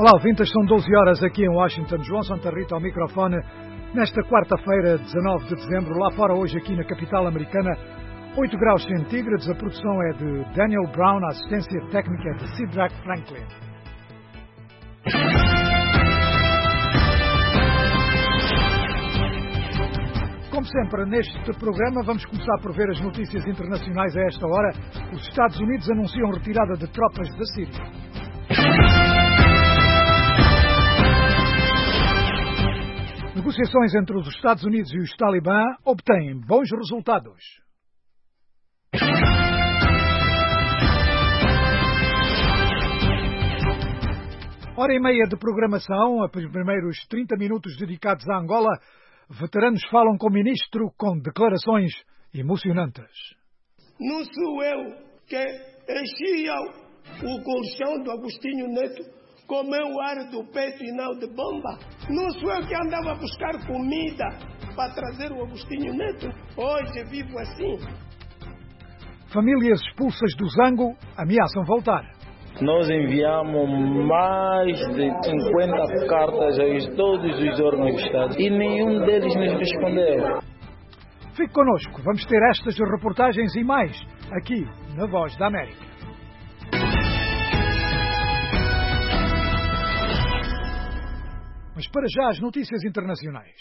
Olá, ouvintes, são 12 horas aqui em Washington. João Santa Rita ao microfone nesta quarta-feira, 19 de dezembro. Lá fora, hoje aqui na capital americana, 8 graus centígrados. A produção é de Daniel Brown, a assistência técnica é de Sidrak Franklin. Como sempre, neste programa vamos começar por ver as notícias internacionais a esta hora. Os Estados Unidos anunciam retirada de tropas da Síria. Negociações entre os Estados Unidos e os Talibã obtêm bons resultados. Hora e meia de programação, os primeiros 30 minutos dedicados à Angola. Veteranos falam com o ministro com declarações emocionantes. Não sou eu que enchia o colchão do Agostinho Neto com meu ar do peito e não de bomba. Não sou eu que andava a buscar comida para trazer o Agostinho Neto. Hoje vivo assim. Famílias expulsas do Zango ameaçam voltar. Nós enviamos mais de 50 cartas a todos os órgãos do Estado e nenhum deles nos respondeu. Fique connosco, vamos ter estas reportagens e mais aqui na Voz da América. Mas para já as notícias internacionais.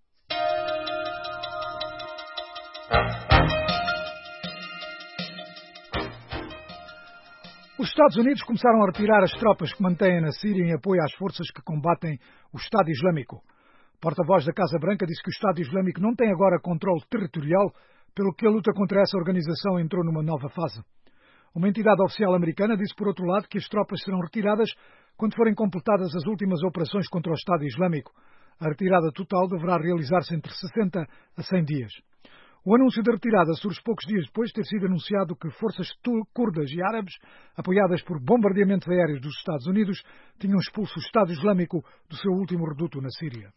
Os Estados Unidos começaram a retirar as tropas que mantêm na Síria em apoio às forças que combatem o Estado Islâmico. O porta-voz da Casa Branca disse que o Estado Islâmico não tem agora controle territorial, pelo que a luta contra essa organização entrou numa nova fase. Uma entidade oficial americana disse, por outro lado, que as tropas serão retiradas quando forem completadas as últimas operações contra o Estado Islâmico. A retirada total deverá realizar-se entre 60 a 100 dias. O anúncio da retirada surge poucos dias depois de ter sido anunciado que forças curdas e árabes, apoiadas por bombardeamentos aéreos dos Estados Unidos, tinham expulso o Estado Islâmico do seu último reduto na Síria.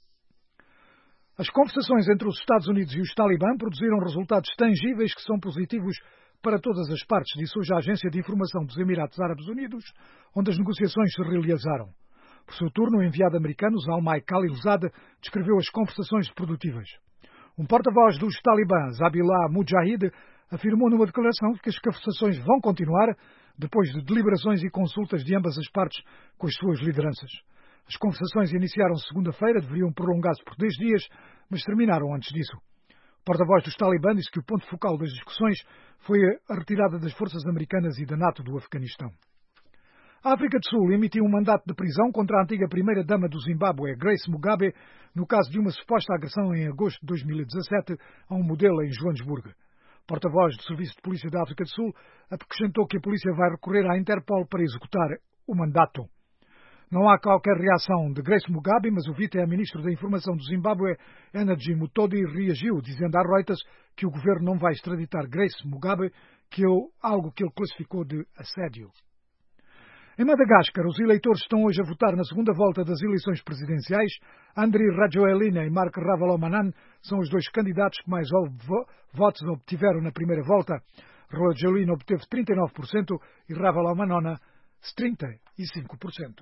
As conversações entre os Estados Unidos e os Talibã produziram resultados tangíveis que são positivos para todas as partes, disse hoje a Agência de Informação dos Emirados Árabes Unidos, onde as negociações se realizaram. Por seu turno, o enviado americano, Zalmay Khalilzad, descreveu as conversações produtivas. Um porta-voz dos Talibã, Zabiullah Mujahid, afirmou numa declaração que as conversações vão continuar depois de deliberações e consultas de ambas as partes com as suas lideranças. As conversações iniciaram-se segunda-feira, deveriam prolongar-se por 10 dias, mas terminaram antes disso. O porta-voz dos Talibã disse que o ponto focal das discussões foi a retirada das forças americanas e da NATO do Afeganistão. A África do Sul emitiu um mandato de prisão contra a antiga primeira-dama do Zimbábue, Grace Mugabe, no caso de uma suposta agressão em agosto de 2017 a um modelo em Joanesburgo. O porta-voz do Serviço de Polícia da África do Sul acrescentou que a polícia vai recorrer à Interpol para executar o mandato. Não há qualquer reação de Grace Mugabe, mas o vice-ministro da Informação do Zimbábue, Energy Mutodi, reagiu, dizendo à Reuters que o governo não vai extraditar Grace Mugabe, que é algo que ele classificou de assédio. Em Madagascar, os eleitores estão hoje a votar na segunda volta das eleições presidenciais. Andry Rajoelina e Marc Ravalomanan são os dois candidatos que mais votos obtiveram na primeira volta. Rajoelina obteve 39% e Ravalomanan 35%.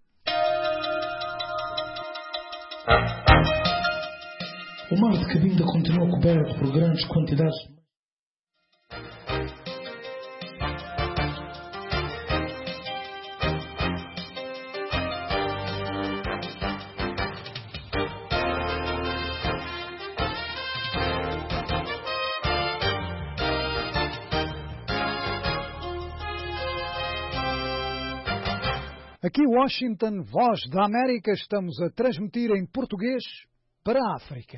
O mar de Cabinda continua coberto por grandes quantidades. Aqui Washington, Voz da América, estamos a transmitir em português para a África.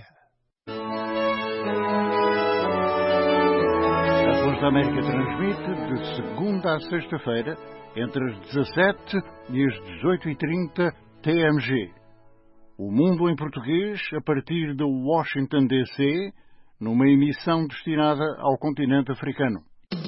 A Voz da América transmite de segunda a sexta-feira, entre as 17 e as 18h30 TMG. O mundo em português a partir de Washington, D.C., numa emissão destinada ao continente africano.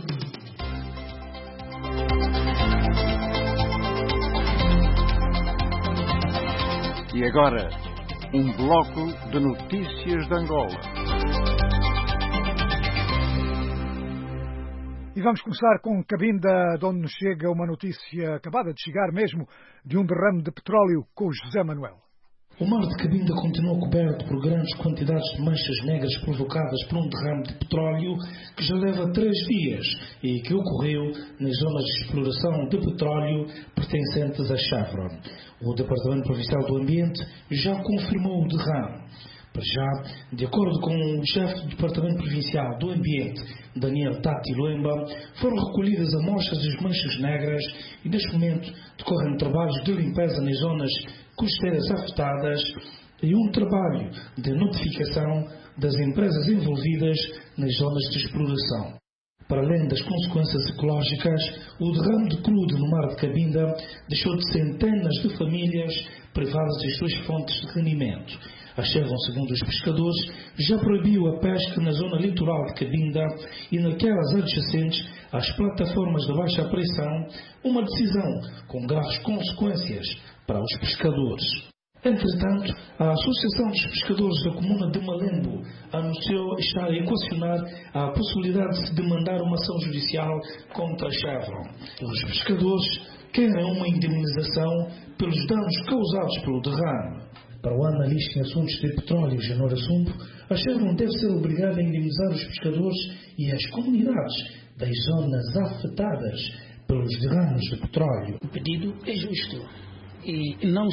E agora, um bloco de notícias de Angola. E vamos começar com Cabinda, de onde nos chega uma notícia acabada de chegar mesmo, de um derrame de petróleo com o José Manuel. O mar de Cabinda continua coberto por grandes quantidades de manchas negras provocadas por um derrame de petróleo que já leva 3 dias e que ocorreu nas zonas de exploração de petróleo pertencentes à Chevron. O Departamento Provincial do Ambiente já confirmou o derrame. Já, de acordo com o chefe do Departamento Provincial do Ambiente, Daniel Tati Luemba, foram recolhidas amostras das manchas negras e, neste momento, decorrem trabalhos de limpeza nas zonas costeiras afetadas e um trabalho de notificação das empresas envolvidas nas zonas de exploração. Para além das consequências ecológicas, o derrame de crudo no mar de Cabinda deixou de centenas de famílias privadas das suas fontes de rendimento. A Chevron, segundo os pescadores, já proibiu a pesca na zona litoral de Cabinda e naquelas adjacentes às plataformas de baixa pressão, uma decisão com graves consequências para os pescadores. Entretanto, a Associação dos Pescadores da Comuna de Malembo anunciou estar a equacionar a possibilidade de se demandar uma ação judicial contra a Chevron. Os pescadores querem uma indemnização pelos danos causados pelo derrame. Para o analista em assuntos de petróleo, Genora Sumpo, a Chevron deve ser obrigada a indemnizar os pescadores e as comunidades das zonas afetadas pelos derrames de petróleo. O pedido é justo e não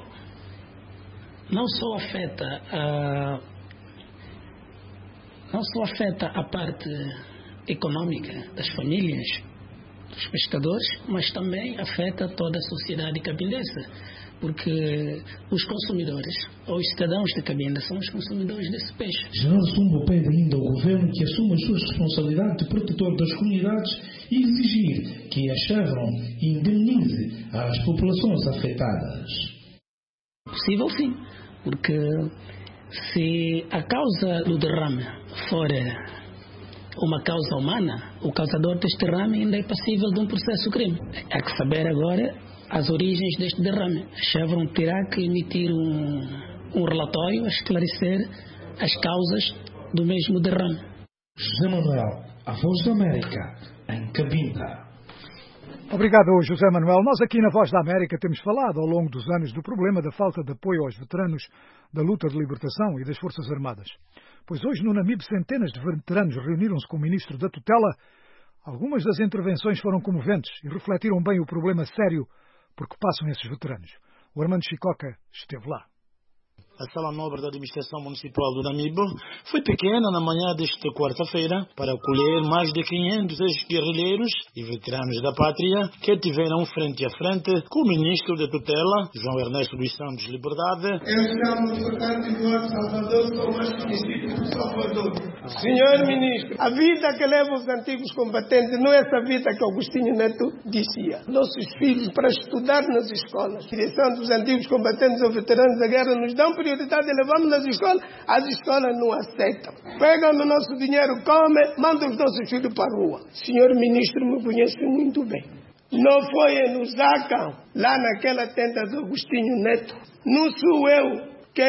só afeta a parte econômica das famílias, dos pescadores, mas também afeta toda a sociedade cabindense, porque os consumidores, ou os cidadãos de Cabinda, são os consumidores desse peixe. General Sumbo pede ainda ao governo que assuma as suas responsabilidades de protetor das comunidades e exigir que a Chevron indemnize as populações afetadas. Possível sim, porque se a causa do derrame for uma causa humana, o causador deste derrame ainda é passível de um processo crime. Há que saber agora as origens deste derrame. A Chevron terá que emitir um relatório a esclarecer as causas do mesmo derrame. José Manuel, a Voz da América, em Cabinda. Obrigado, José Manuel. Nós aqui na Voz da América temos falado ao longo dos anos do problema da falta de apoio aos veteranos da luta de libertação e das Forças Armadas. Pois hoje no Namibe centenas de veteranos reuniram-se com o Ministro da Tutela. Algumas das intervenções foram comoventes e refletiram bem o problema sério porque passam esses veteranos. O Armando Chicoca esteve lá. A Sala Nobre da Administração Municipal do Namibe foi pequena na manhã desta quarta-feira para acolher mais de 500 ex-guerrilheiros e veteranos da pátria que estiveram frente a frente com o Ministro da Tutela, João Ernesto dos Santos Liberdade. Eu chamo, portanto, Eduardo Salvador, sou mais conhecido por Salvador. Senhor Ministro, a vida que leva os antigos combatentes não é essa vida que Agostinho Neto dizia. Nossos filhos, para estudar nas escolas, a direção dos antigos combatentes ou veteranos da guerra nos dão prioridade, levamos nas escolas, as escolas não aceitam. Pegam o nosso dinheiro, comem, mandam os nossos filhos para a rua. Senhor Ministro me conhece muito bem. Não foi em Lusaka, lá naquela tenda do Agostinho Neto. Não sou eu que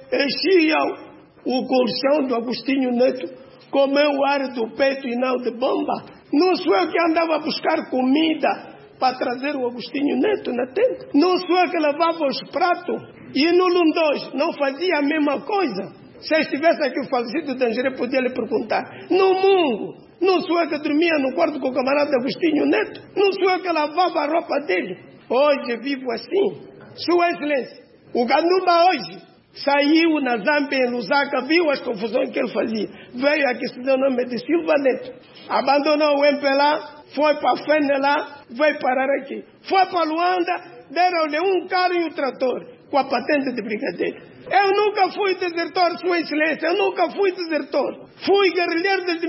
enchia o colchão do Agostinho Neto com meu ar do peito e não de bomba. Não sou eu que andava a buscar comida para trazer o Agostinho Neto na tenda. Não sou eu que levava os pratos. E no Lundós não fazia a mesma coisa. Se estivesse aqui o falecido Dangeré, podia lhe perguntar. No Mungo, não sou eu que dormia no quarto com o camarada Agostinho Neto? Não sou eu que lavava a roupa dele? Hoje vivo assim. Sua Excelência, o Ganduba hoje saiu na Zâmbia, em Lusaka, viu as confusões que ele fazia. Veio aqui, se deu o nome de Silva Neto. Abandonou o MPLA, foi para a FENE lá, veio parar aqui. Foi para Luanda, deram-lhe um carro e um trator, com a patente de brigadeiro. Eu nunca fui desertor, Sua Excelência, eu nunca fui desertor. Fui guerrilheiro desde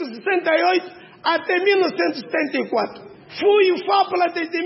1968 até 1974. Fui o FAPLA desde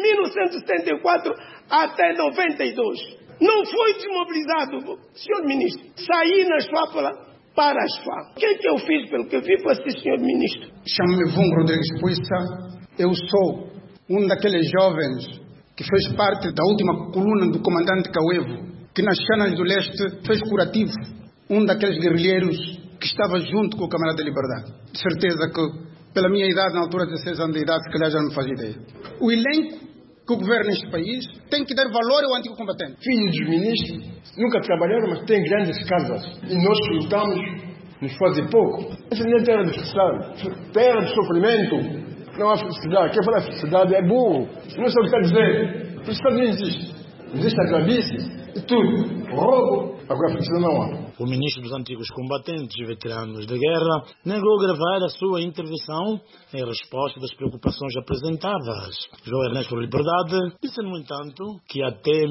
1974 até 92. Não fui desmobilizado, senhor ministro. Saí nas FAPLA para as FAPLA. O que é que eu fiz pelo que eu vi para ser senhor ministro? Chamo-me Vung Rodrigues Puissa. Eu sou um daqueles jovens que fez parte da última coluna do comandante Cauevo, que nas Chanas do Leste fez curativo. Um daqueles guerrilheiros que estava junto com o camarada da Liberdade. De certeza que pela minha idade, na altura de 16 anos de idade, se calhar já não fazia ideia. O elenco que governa este país tem que dar valor ao antigo combatente. Filhos dos ministros nunca trabalharam, mas têm grandes casas. E nós lutamos, nos fazem pouco. Essa não é terra de felicidade, terra de sofrimento. Não há felicidade. Quem fala felicidade é burro. Não sei o que está a dizer. Felicidade não existe. Existe a gravície e tudo. Roubo. Agora felicidade não há. O ministro dos Antigos Combatentes e Veteranos da Guerra negou gravar a sua intervenção em resposta das preocupações apresentadas. João Ernesto Liberdade disse, no entanto, que até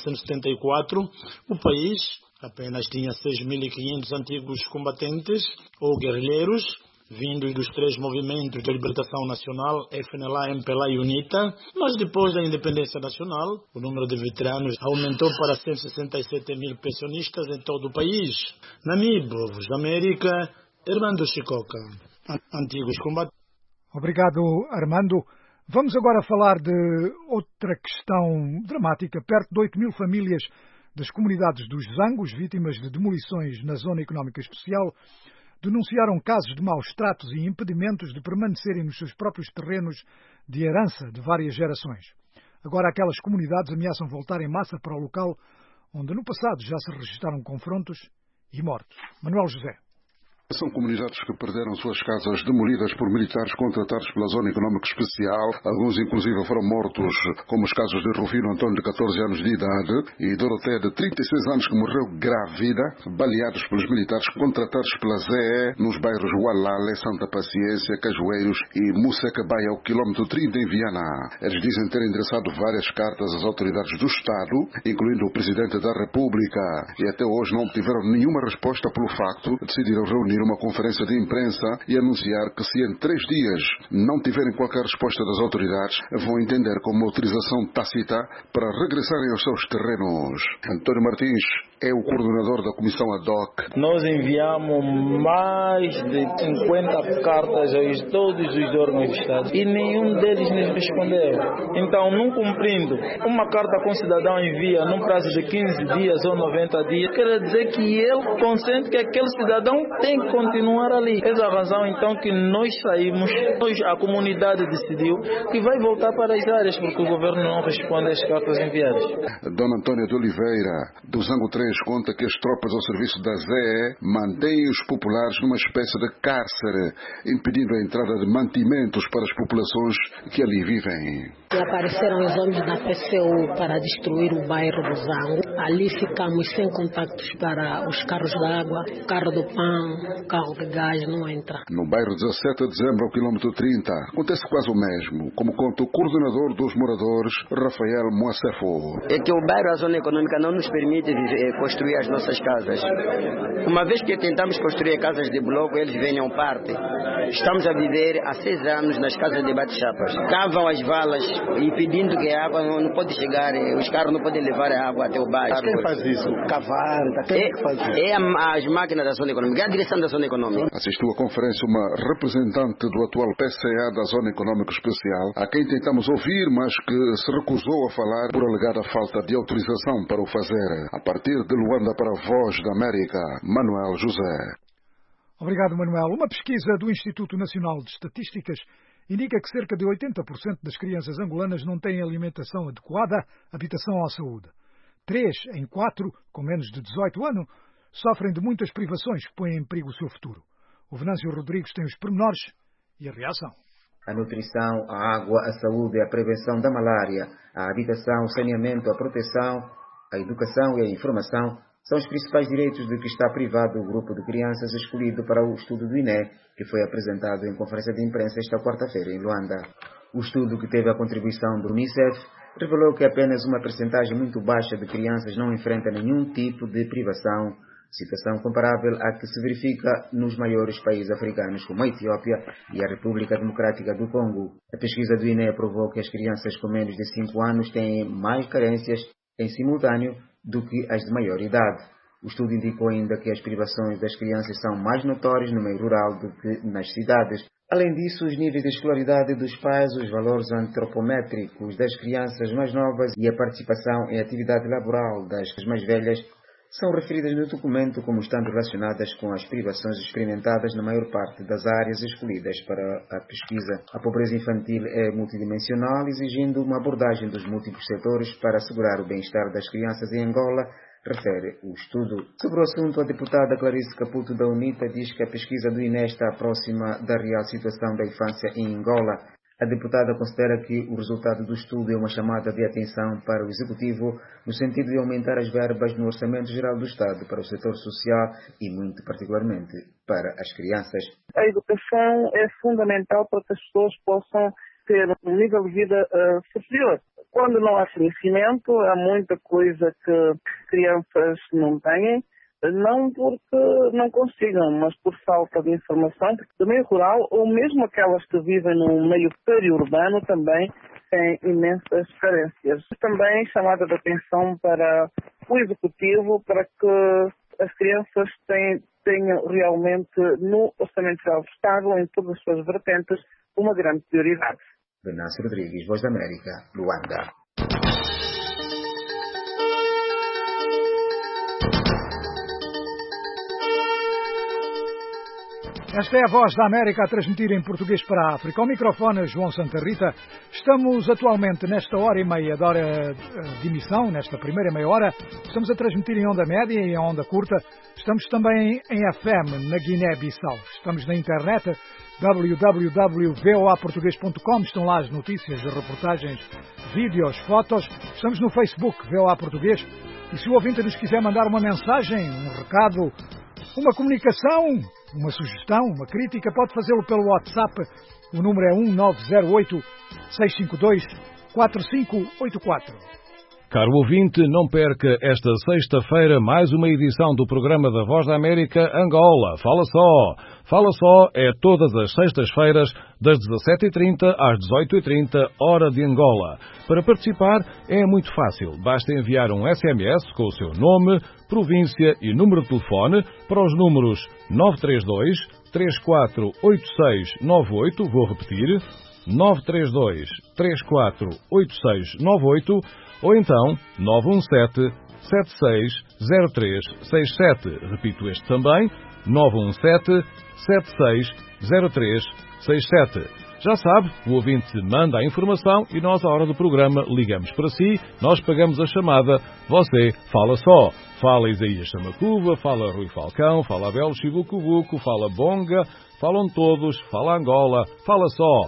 1974 o país apenas tinha 6.500 antigos combatentes ou guerrilheiros, vindos dos três movimentos de libertação nacional, FNLA, MPLA e UNITA, mas depois da independência nacional, o número de veteranos aumentou para 167 mil pensionistas em todo o país. Namibe, Voz da América, Armando Chicoca, antigos combatentes. Obrigado, Armando. Vamos agora falar de outra questão dramática. Perto de 8 mil famílias das comunidades dos Zangos, vítimas de demolições na Zona Económica Especial, denunciaram casos de maus tratos e impedimentos de permanecerem nos seus próprios terrenos de herança de várias gerações. Agora aquelas comunidades ameaçam voltar em massa para o local onde no passado já se registaram confrontos e mortos. Manuel José. São comunidades que perderam suas casas demolidas por militares contratados pela Zona Económica Especial. Alguns, inclusive, foram mortos, como os casos de Rufino Antônio, de 14 anos de idade, e Doroteia, de 36 anos, que morreu grávida, baleados pelos militares contratados pela ZE nos bairros Ualale, Santa Paciência, Cajueiros e Musecabaia, ao quilómetro 30 em Viana. Eles dizem terem endereçado várias cartas às autoridades do Estado, incluindo o Presidente da República, e até hoje não obtiveram nenhuma resposta pelo facto de decidiram reunir uma conferência de imprensa e anunciar que se em 3 dias não tiverem qualquer resposta das autoridades, vão entender como autorização tácita para regressarem aos seus terrenos. António Martins é o coordenador da comissão ad hoc. Nós enviamos mais de 50 cartas a todos os órgãos do Estado e nenhum deles nos respondeu. Então, não cumprindo uma carta que um cidadão envia num prazo de 15 dias ou 90 dias, quer dizer que ele consente que aquele cidadão tem que continuar ali. Essa é a razão, então, que nós saímos, a comunidade decidiu que vai voltar para as áreas, porque o governo não responde às cartas enviadas. Dona Antônia de Oliveira, do Zango 3, conta que as tropas ao serviço da ZE mantêm os populares numa espécie de cárcere, impedindo a entrada de mantimentos para as populações que ali vivem. E apareceram os homens da PCU para destruir o bairro do Zango. Ali ficamos sem contactos para os carros d'água, carro do pão, carro de gás, não entra. No bairro 17 de dezembro, ao quilómetro 30, acontece quase o mesmo, como conta o coordenador dos moradores, Rafael Moacefo. É que o bairro, a zona econômica, não nos permite construir as nossas casas. Uma vez que tentamos construir casas de bloco, eles vêm ao parte. Estamos a viver há 6 anos nas casas de bate-chapas. Cavam as valas e pedindo que a água não pode chegar, os carros não podem levar a água até o bairro. Quem faz isso? Cavar? Quem faz isso? É as máquinas da zona econômica, é a direção da zona econômica. Assistiu à conferência uma representante do atual PCA da Zona Económica Especial, a quem tentamos ouvir, mas que se recusou a falar por alegada falta de autorização para o fazer. A partir de Luanda para a Voz da América, Manuel José. Obrigado, Manuel. Uma pesquisa do Instituto Nacional de Estatísticas indica que cerca de 80% das crianças angolanas não têm alimentação adequada, habitação ou saúde. 3 em 4, com menos de 18 anos, sofrem de muitas privações que põem em perigo o seu futuro. O Venâncio Rodrigues tem os pormenores e a reação. A nutrição, a água, a saúde, a prevenção da malária, a habitação, o saneamento, a proteção, a educação e a informação são os principais direitos de que está privado o grupo de crianças escolhido para o estudo do INE, que foi apresentado em conferência de imprensa esta quarta-feira em Luanda. O estudo, que teve a contribuição do Unicef, revelou que apenas uma percentagem muito baixa de crianças não enfrenta nenhum tipo de privação, situação comparável à que se verifica nos maiores países africanos como a Etiópia e a República Democrática do Congo. A pesquisa do INE provou que as crianças com menos de 5 anos têm mais carências em simultâneo do que as de maior idade. O estudo indicou ainda que as privações das crianças são mais notórias no meio rural do que nas cidades. Além disso, os níveis de escolaridade dos pais, os valores antropométricos das crianças mais novas e a participação em atividade laboral das mais velhas são referidas no documento como estando relacionadas com as privações experimentadas na maior parte das áreas escolhidas para a pesquisa. A pobreza infantil é multidimensional, exigindo uma abordagem dos múltiplos setores para assegurar o bem-estar das crianças em Angola, refere o estudo. Sobre o assunto, a deputada Clarice Caputo da UNITA diz que a pesquisa do INE está próxima da real situação da infância em Angola. A deputada considera que o resultado do estudo é uma chamada de atenção para o Executivo no sentido de aumentar as verbas no Orçamento Geral do Estado para o setor social e, muito particularmente, para as crianças. A educação é fundamental para que as pessoas possam ter um nível de vida superior. Quando não há conhecimento, há muita coisa que crianças não têm. Não porque não consigam, mas por falta de informação, porque do meio rural, ou mesmo aquelas que vivem no meio periurbano, também têm imensas carências. Também chamada de atenção para o Executivo, para que as crianças tenham realmente no Orçamento Geral do Estado, em todas as suas vertentes, uma grande prioridade. Venâncio Rodrigues, Voz da América, Luanda. Esta é a Voz da América a transmitir em português para a África. Ao microfone, João Santa Rita. Estamos atualmente nesta hora e meia de hora de emissão, nesta primeira meia hora. Estamos a transmitir em onda média e em onda curta. Estamos também em FM na Guiné-Bissau. Estamos na internet www.voaportugues.com. Estão lá as notícias, as reportagens, vídeos, fotos. Estamos no Facebook, VOA Português. E se o ouvinte nos quiser mandar uma mensagem, um recado, uma comunicação, uma sugestão, uma crítica, pode fazê-lo pelo WhatsApp. O número é 1908-652-4584. Caro ouvinte, não perca esta sexta-feira mais uma edição do programa da Voz da América Angola. Fala só! Fala só é todas as sextas-feiras, das 17h30 às 18h30, hora de Angola. Para participar é muito fácil. Basta enviar um SMS com o seu nome, província e número de telefone para os números 932 348698, vou repetir, 932 348698, ou então 917-760367. Repito este também, 917-760367. Já sabe, o ouvinte manda a informação e nós, à hora do programa, ligamos para si, nós pagamos a chamada, você fala só. Fala Isaías Chamacuva, fala Rui Falcão, fala Abel Chibucubuco, fala Bonga, falam todos, fala Angola, fala só.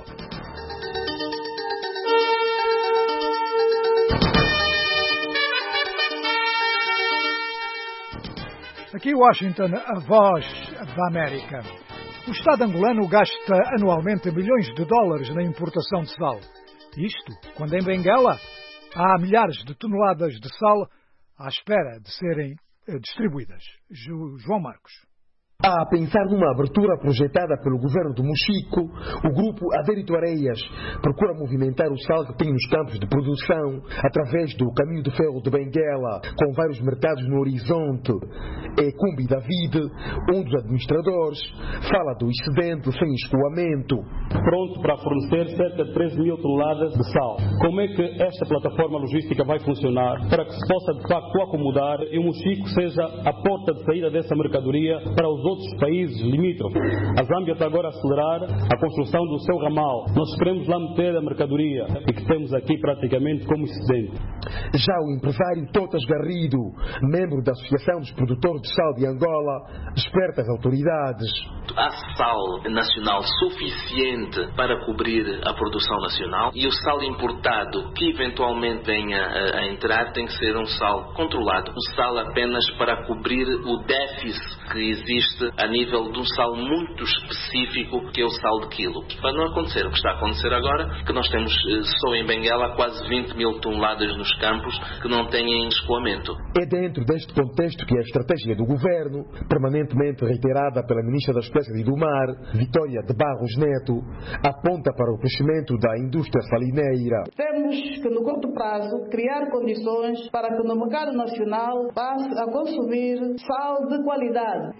Aqui em Washington, a Voz da América. O Estado angolano gasta anualmente milhões de dólares na importação de sal. Isto, quando em Benguela há milhares de toneladas de sal à espera de serem distribuídas. João Marcos. A pensar numa abertura projetada pelo governo do Mochico, o grupo Adérito Areias procura movimentar o sal que tem nos campos de produção através do caminho de ferro de Benguela, com vários mercados no horizonte. É Cumbi David, um dos administradores, fala do excedente sem escoamento. Pronto para fornecer cerca de 13 mil toneladas de sal. Como é que esta plataforma logística vai funcionar para que se possa de facto acomodar e o Mochico seja a porta de saída dessa mercadoria para os outros países limítrofes? A Zâmbia está agora a acelerar a construção do seu ramal. Nós queremos lá meter a mercadoria e que temos aqui praticamente como excedente. Já o empresário Totas Garrido, membro da Associação dos Produtores de Sal de Angola, desperta as autoridades. Há sal nacional suficiente para cobrir a produção nacional e o sal importado que eventualmente venha a entrar tem que ser um sal controlado. Um sal apenas para cobrir o déficit que existe a nível de um sal muito específico, que é o sal de quilo. Para não acontecer o que está a acontecer agora, que nós temos só em Benguela quase 20 mil toneladas nos campos que não têm escoamento. É dentro deste contexto que a estratégia do governo, permanentemente reiterada pela Ministra das Pescas e do Mar, Vitória de Barros Neto, aponta para o crescimento da indústria salineira. Temos que, no curto prazo, criar condições para que no mercado nacional passe a consumir sal de qualidade e que deve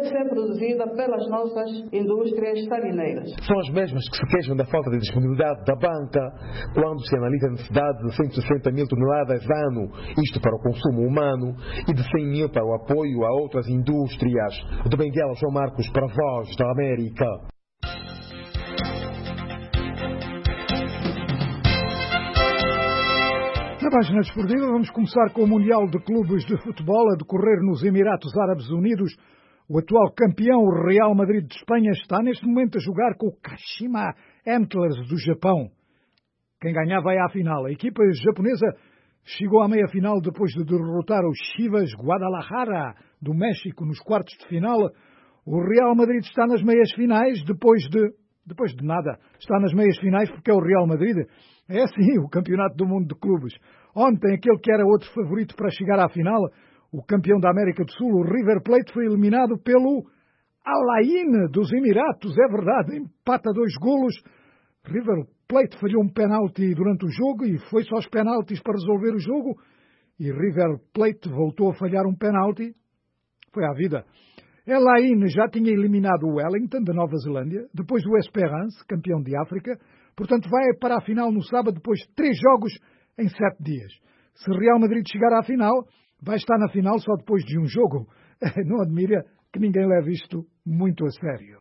deve ser produzida pelas nossas indústrias salineiras. São as mesmas que se queixam da falta de disponibilidade da banca quando se analisa a necessidade de 160 mil toneladas ano, isto para o consumo humano, e de 100 mil para o apoio a outras indústrias. De Benguela, João Marcos, para a Voz da América. Na página desportiva vamos começar com o Mundial de Clubes de Futebol a decorrer nos Emiratos Árabes Unidos. O atual campeão, o Real Madrid de Espanha, está neste momento a jogar com o Kashima Antlers do Japão. Quem ganhar vai à final. A equipa japonesa chegou à meia-final depois de derrotar o Chivas Guadalajara do México nos quartos de final. O Real Madrid está nas meias-finais depois de nada. Está nas meias-finais porque é o Real Madrid. É assim o Campeonato do Mundo de Clubes. Ontem, aquele que era outro favorito para chegar à final, o campeão da América do Sul, o River Plate, foi eliminado pelo Al Ain dos Emiratos. É verdade, empata 2 golos. River Plate falhou um penalti durante o jogo e foi só os penaltis para resolver o jogo. E River Plate voltou a falhar um penalti. Foi à vida. Al Ain já tinha eliminado o Wellington, da Nova Zelândia, depois o Esperance, campeão de África. Portanto, vai para a final no sábado, depois de 3 jogos em 7 dias. Se o Real Madrid chegar à final, vai estar na final só depois de um jogo. Não admira que ninguém leve isto muito a sério.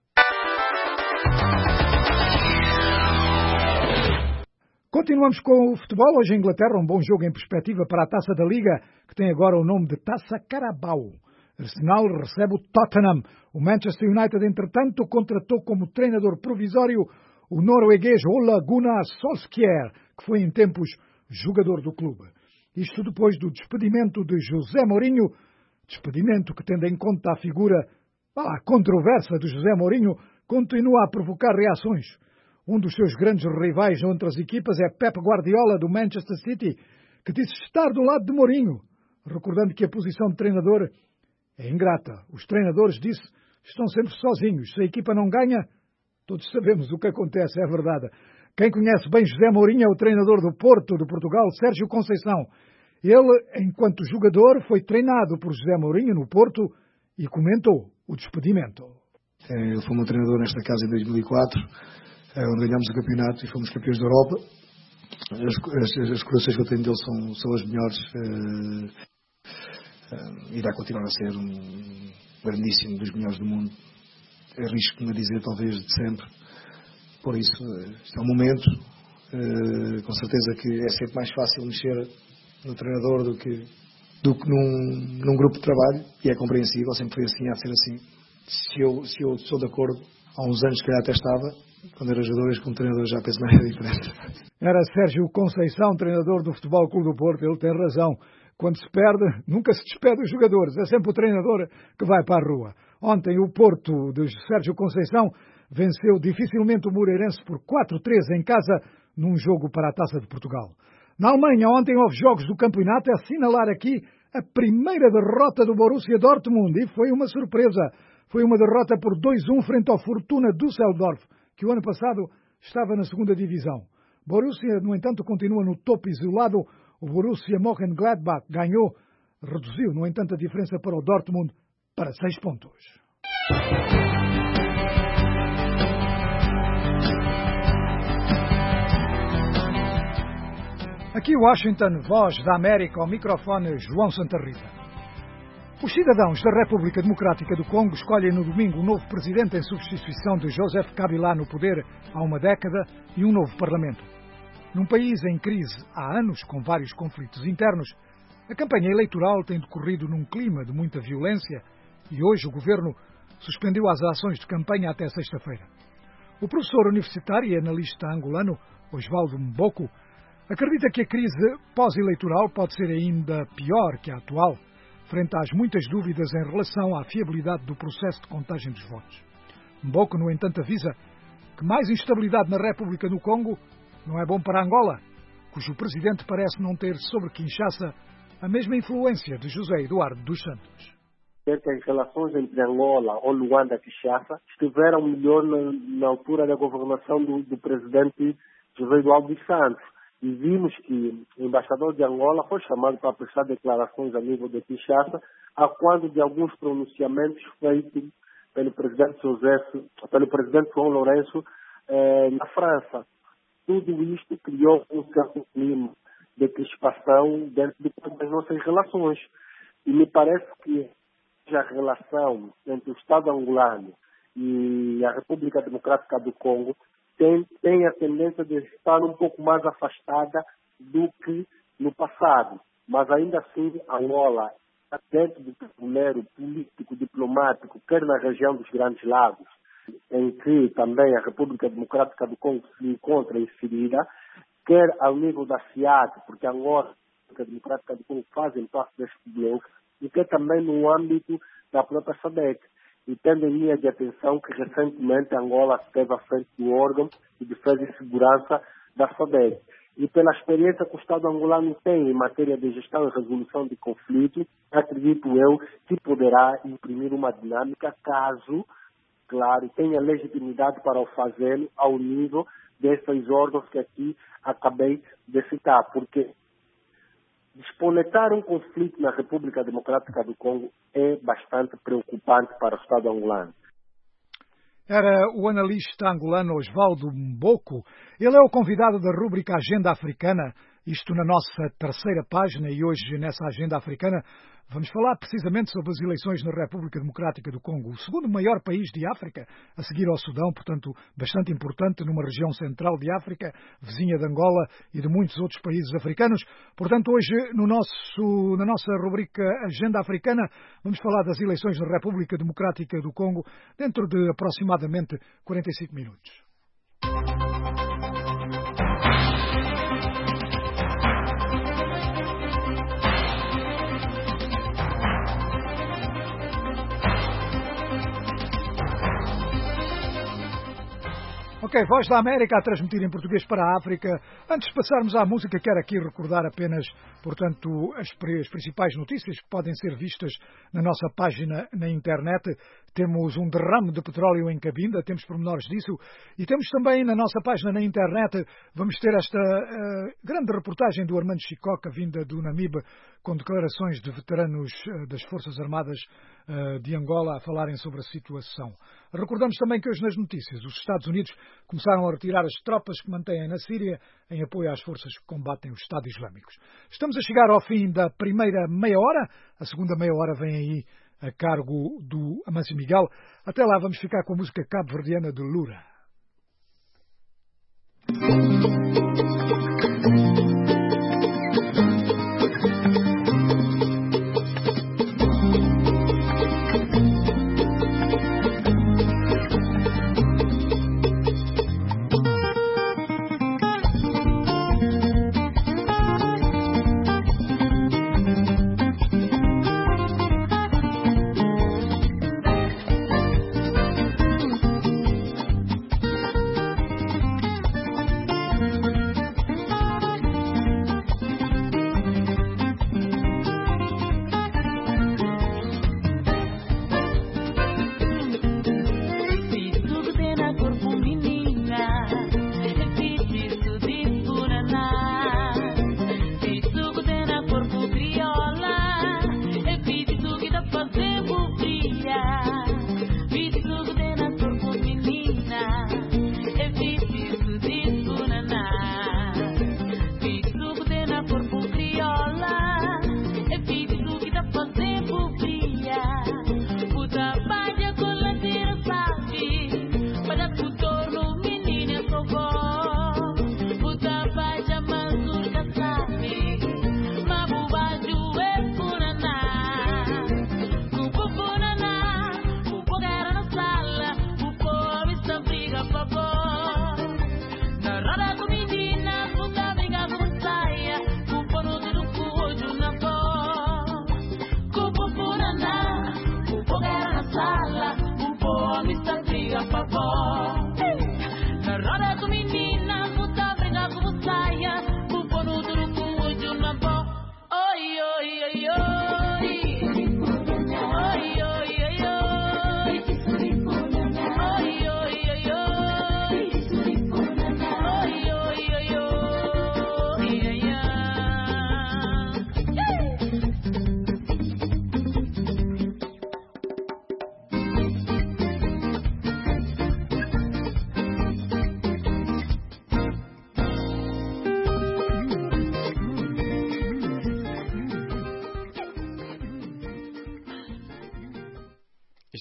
Continuamos com o futebol. Hoje em Inglaterra, um bom jogo em perspectiva para a Taça da Liga, que tem agora o nome de Taça Carabao. Arsenal recebe o Tottenham. O Manchester United, entretanto, contratou como treinador provisório o norueguês Ole Gunnar Solskjaer, que foi em tempos jogador do clube. Isto depois do despedimento de José Mourinho, despedimento que, tendo em conta a figura controversa de José Mourinho, continua a provocar reações. Um dos seus grandes rivais entre as equipas é Pep Guardiola, do Manchester City, que disse estar do lado de Mourinho, recordando que a posição de treinador é ingrata. Os treinadores, disse, estão sempre sozinhos. Se a equipa não ganha, todos sabemos o que acontece, é verdade. Quem conhece bem José Mourinho é o treinador do Porto, de Portugal, Sérgio Conceição. Ele, enquanto jogador, foi treinado por José Mourinho no Porto e comentou o despedimento. Ele foi meu treinador nesta casa em 2004, onde ganhámos o campeonato e fomos campeões da Europa. As corações que eu tenho dele são as melhores. Irá continuar a ser um grandíssimo, dos melhores do mundo. Arrisco-me a dizer, talvez, de sempre. Por isso, este é um momento, com certeza que é sempre mais fácil mexer no treinador do que num grupo de trabalho, e é compreensível, sempre foi assim, há de ser assim. Se eu sou de acordo, há uns anos que até estava, quando era jogador, como treinador já penso mais diferente. Era Sérgio Conceição, treinador do Futebol Clube do Porto, ele tem razão. Quando se perde, nunca se despede os jogadores, é sempre o treinador que vai para a rua. Ontem o Porto de Sérgio Conceição venceu dificilmente o Moreirense por 4-3 em casa num jogo para a Taça de Portugal. Na Alemanha, ontem houve jogos do campeonato a assinalar aqui a primeira derrota do Borussia Dortmund e foi uma surpresa. Foi uma derrota por 2-1 frente ao Fortuna Düsseldorf, que o ano passado estava na segunda divisão. Borussia, no entanto, continua no topo isolado. O Borussia Mönchengladbach ganhou, reduziu, no entanto, a diferença para o Dortmund para 6 pontos. Aqui Washington, Voz da América, ao microfone João Santa Rita. Os cidadãos da República Democrática do Congo escolhem no domingo um novo presidente em substituição de Joseph Kabila no poder há uma década e um novo parlamento. Num país em crise há anos, com vários conflitos internos, a campanha eleitoral tem decorrido num clima de muita violência e hoje o governo suspendeu as ações de campanha até sexta-feira. O professor universitário e analista angolano, Osvaldo Mboko, acredita que a crise pós-eleitoral pode ser ainda pior que a atual, frente às muitas dúvidas em relação à fiabilidade do processo de contagem dos votos. Mboko, no entanto, avisa que mais instabilidade na República do Congo não é bom para Angola, cujo presidente parece não ter sobre Kinshasa a mesma influência de José Eduardo dos Santos. Que as relações entre Angola ou Luanda e Kinshasa estiveram melhor na altura da governação do presidente José Eduardo dos Santos. E vimos que o embaixador de Angola foi chamado para prestar declarações a nível de Kinshasa, a quando de alguns pronunciamentos feitos pelo presidente João Lourenço na França. Tudo isto criou um certo clima de crispação dentro das nossas relações. E me parece que a relação entre o Estado angolano e a República Democrática do Congo tem a tendência de estar um pouco mais afastada do que no passado. Mas ainda assim, Angola, dentro do tabuleiro político, diplomático, quer na região dos Grandes Lagos, em que também a República Democrática do Congo se encontra inserida, quer ao nível da SEAD, porque Angola e a República Democrática do Congo fazem parte deste bloco, e quer também no âmbito da própria SADC. E tendo em linha de atenção que recentemente Angola esteve à frente do órgão de defesa e segurança da SADC. E pela experiência que o Estado angolano tem em matéria de gestão e resolução de conflitos, acredito eu que poderá imprimir uma dinâmica caso, claro, tenha legitimidade para o fazê-lo ao nível desses órgãos que aqui acabei de citar, porque despoletar um conflito na República Democrática do Congo é bastante preocupante para o Estado angolano. Era o analista angolano Osvaldo Mboko. Ele é o convidado da rúbrica Agenda Africana, isto na nossa terceira página, e hoje nessa Agenda Africana vamos falar precisamente sobre as eleições na República Democrática do Congo, o segundo maior país de África, a seguir ao Sudão, portanto bastante importante numa região central de África, vizinha de Angola e de muitos outros países africanos. Portanto, hoje na nossa rubrica Agenda Africana vamos falar das eleições na República Democrática do Congo dentro de aproximadamente 45 minutos. Ok, Voz da América a transmitir em português para a África. Antes de passarmos à música, quero aqui recordar apenas, portanto, as principais notícias que podem ser vistas na nossa página na internet. Temos um derrame de petróleo em Cabinda, temos pormenores disso, e temos também na nossa página na internet, vamos ter esta grande reportagem do Armando Chicoca, vinda do Namibe, com declarações de veteranos das Forças Armadas de Angola a falarem sobre a situação. Recordamos também que hoje nas notícias os Estados Unidos começaram a retirar as tropas que mantêm na Síria em apoio às forças que combatem o Estado Islâmico. Estamos a chegar ao fim da primeira meia hora, a segunda meia hora vem aí a cargo do Amâncio Miguel. Até lá vamos ficar com a música cabo-verdiana de Lura.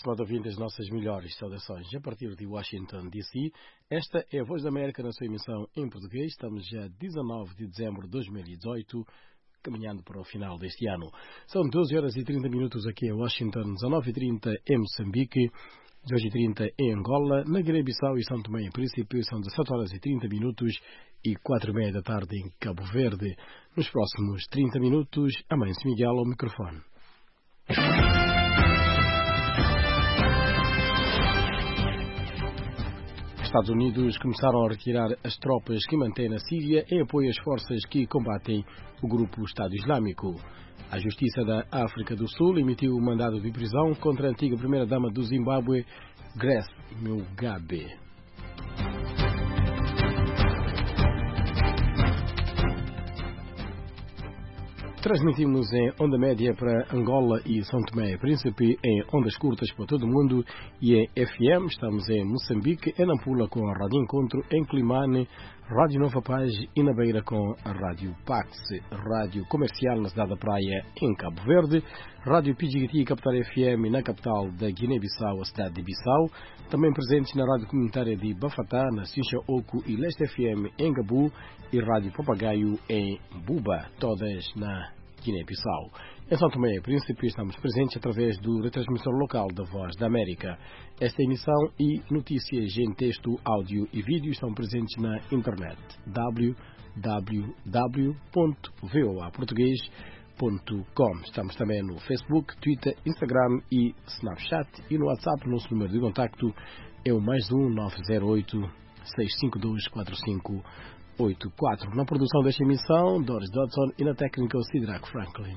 estimado ouvinte, as nossas melhores saudações a partir de Washington, D.C. Esta é a Voz da América na sua emissão em português. Estamos já 19 de dezembro de 2018, caminhando para o final deste ano. São 12 horas e 30 minutos aqui em Washington, 19h30 em Moçambique, 2h30 em Angola, na Guiné-Bissau e São Tomé e Príncipe são 17 horas e 30 minutos e 4h30 da tarde em Cabo Verde. Nos próximos 30 minutos, a Mãe Miguel ao microfone. Os Estados Unidos começaram a retirar as tropas que mantêm na Síria em apoio às forças que combatem o grupo Estado Islâmico. A Justiça da África do Sul emitiu um mandado de prisão contra a antiga primeira-dama do Zimbábue, Grace Mugabe. Transmitimos em onda média para Angola e São Tomé e Príncipe, em ondas curtas para todo o mundo e em FM. Estamos em Moçambique, em Nampula com a Rádio Encontro, em Climane, Rádio Nova Paz e na Beira com a Rádio Pax, Rádio Comercial na cidade da Praia, em Cabo Verde, Rádio Pijigiti, capital FM, na capital da Guiné-Bissau, a cidade de Bissau, também presentes na Rádio Comunitária de Bafatá, na Sincha Oco e Leste FM, em Gabu, e Rádio Papagaio, em Buba, todas na Guiné-Bissau. Em São Tomé e Príncipe estamos presentes através do retransmissor local da Voz da América. Esta emissão e notícias em texto, áudio e vídeo estão presentes na internet www.voaportugues.com. Estamos também no Facebook, Twitter, Instagram e Snapchat, e no WhatsApp. Nosso número de contacto é o +1 908 652 4584. Na produção desta emissão, Doris Dodson, e na técnica, o Sidrak Franklin.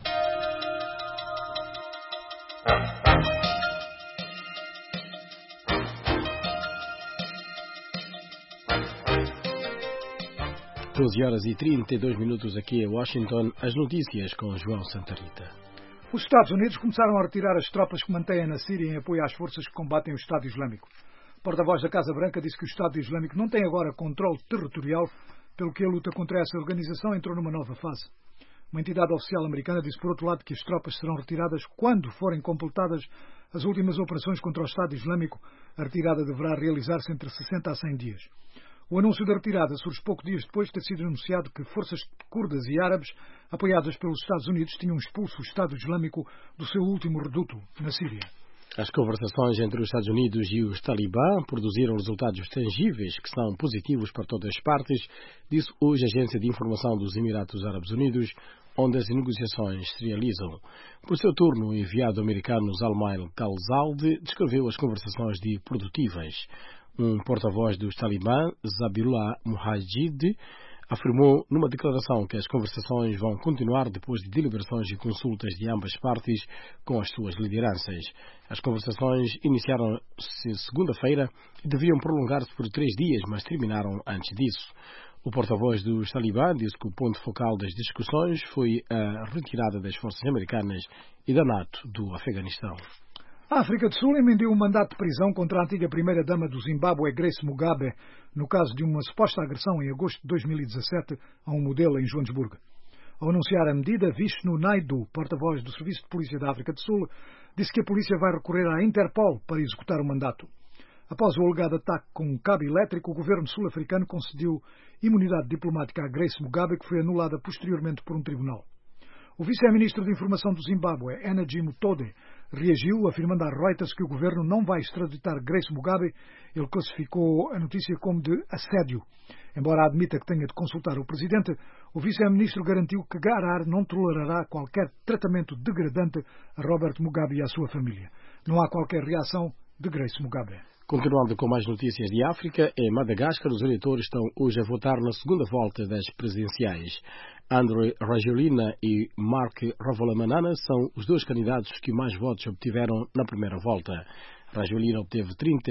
Às 12 horas e 32 minutos aqui em Washington, as notícias com João Santarita. Os Estados Unidos começaram a retirar as tropas que mantêm na Síria em apoio às forças que combatem o Estado Islâmico. O porta-voz da Casa Branca disse que o Estado Islâmico não tem agora controle territorial, pelo que a luta contra essa organização entrou numa nova fase. Uma entidade oficial americana disse, por outro lado, que as tropas serão retiradas quando forem completadas as últimas operações contra o Estado Islâmico. A retirada deverá realizar-se entre 60 a 100 dias. O anúncio da retirada surge poucos dias depois de ter sido anunciado que forças curdas e árabes, apoiadas pelos Estados Unidos, tinham expulso o Estado Islâmico do seu último reduto, na Síria. As conversações entre os Estados Unidos e os talibã produziram resultados tangíveis que são positivos para todas as partes, disse hoje a Agência de Informação dos Emirados Árabes Unidos, onde as negociações se realizam. Por seu turno, o enviado americano Zalmay Khalilzad descreveu as conversações de produtivas. Um porta-voz dos talibã, Zabiullah Mujahid, afirmou numa declaração que as conversações vão continuar depois de deliberações e consultas de ambas partes com as suas lideranças. As conversações iniciaram-se segunda-feira e deviam prolongar-se por 3 dias, mas terminaram antes disso. O porta-voz dos talibã disse que o ponto focal das discussões foi a retirada das forças americanas e da NATO do Afeganistão. A África do Sul emendeu um mandato de prisão contra a antiga primeira-dama do Zimbábue, Grace Mugabe, no caso de uma suposta agressão em agosto de 2017 a um modelo em Joanesburgo. Ao anunciar a medida, Vishnu Naidu, porta-voz do Serviço de Polícia da África do Sul, disse que a polícia vai recorrer à Interpol para executar o mandato. Após o alegado ataque com um cabo elétrico, o governo sul-africano concedeu imunidade diplomática a Grace Mugabe, que foi anulada posteriormente por um tribunal. O vice-ministro de Informação do Zimbábue, Energy Mutode, reagiu, afirmando à Reuters que o governo não vai extraditar Grace Mugabe. Ele classificou a notícia como de assédio. Embora admita que tenha de consultar o presidente, o vice-ministro garantiu que Harare não tolerará qualquer tratamento degradante a Robert Mugabe e à sua família. Não há qualquer reação de Grace Mugabe. Continuando com mais notícias de África, em Madagascar os eleitores estão hoje a votar na segunda volta das presidenciais. André Rajoelina e Marc Ravalomanana são os dois candidatos que mais votos obtiveram na primeira volta. Rajoelina obteve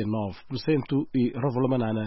39% e Ravalomanana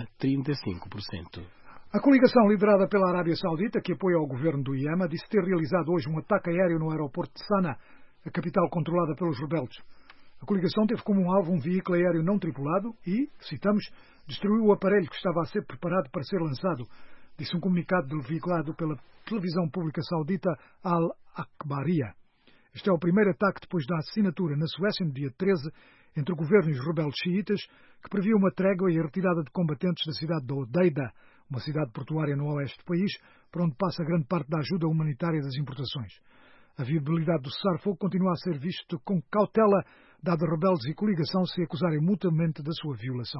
35%. A coligação liderada pela Arábia Saudita, que apoia o governo do Iêmen, disse ter realizado hoje um ataque aéreo no aeroporto de Sanaa, a capital controlada pelos rebeldes. A coligação teve como alvo um veículo aéreo não tripulado e, citamos, destruiu o aparelho que estava a ser preparado para ser lançado, disse um comunicado veiculado pela televisão pública saudita Al Akhbariyah. Este é o primeiro ataque depois da assinatura na Suécia, no dia 13, entre o governo e os rebeldes xiitas, que previa uma trégua e a retirada de combatentes da cidade de Odeida, uma cidade portuária no oeste do país, por onde passa grande parte da ajuda humanitária das importações. A viabilidade do cessar-fogo continua a ser visto com cautela, dado rebeldes e coligação se acusarem mutuamente da sua violação.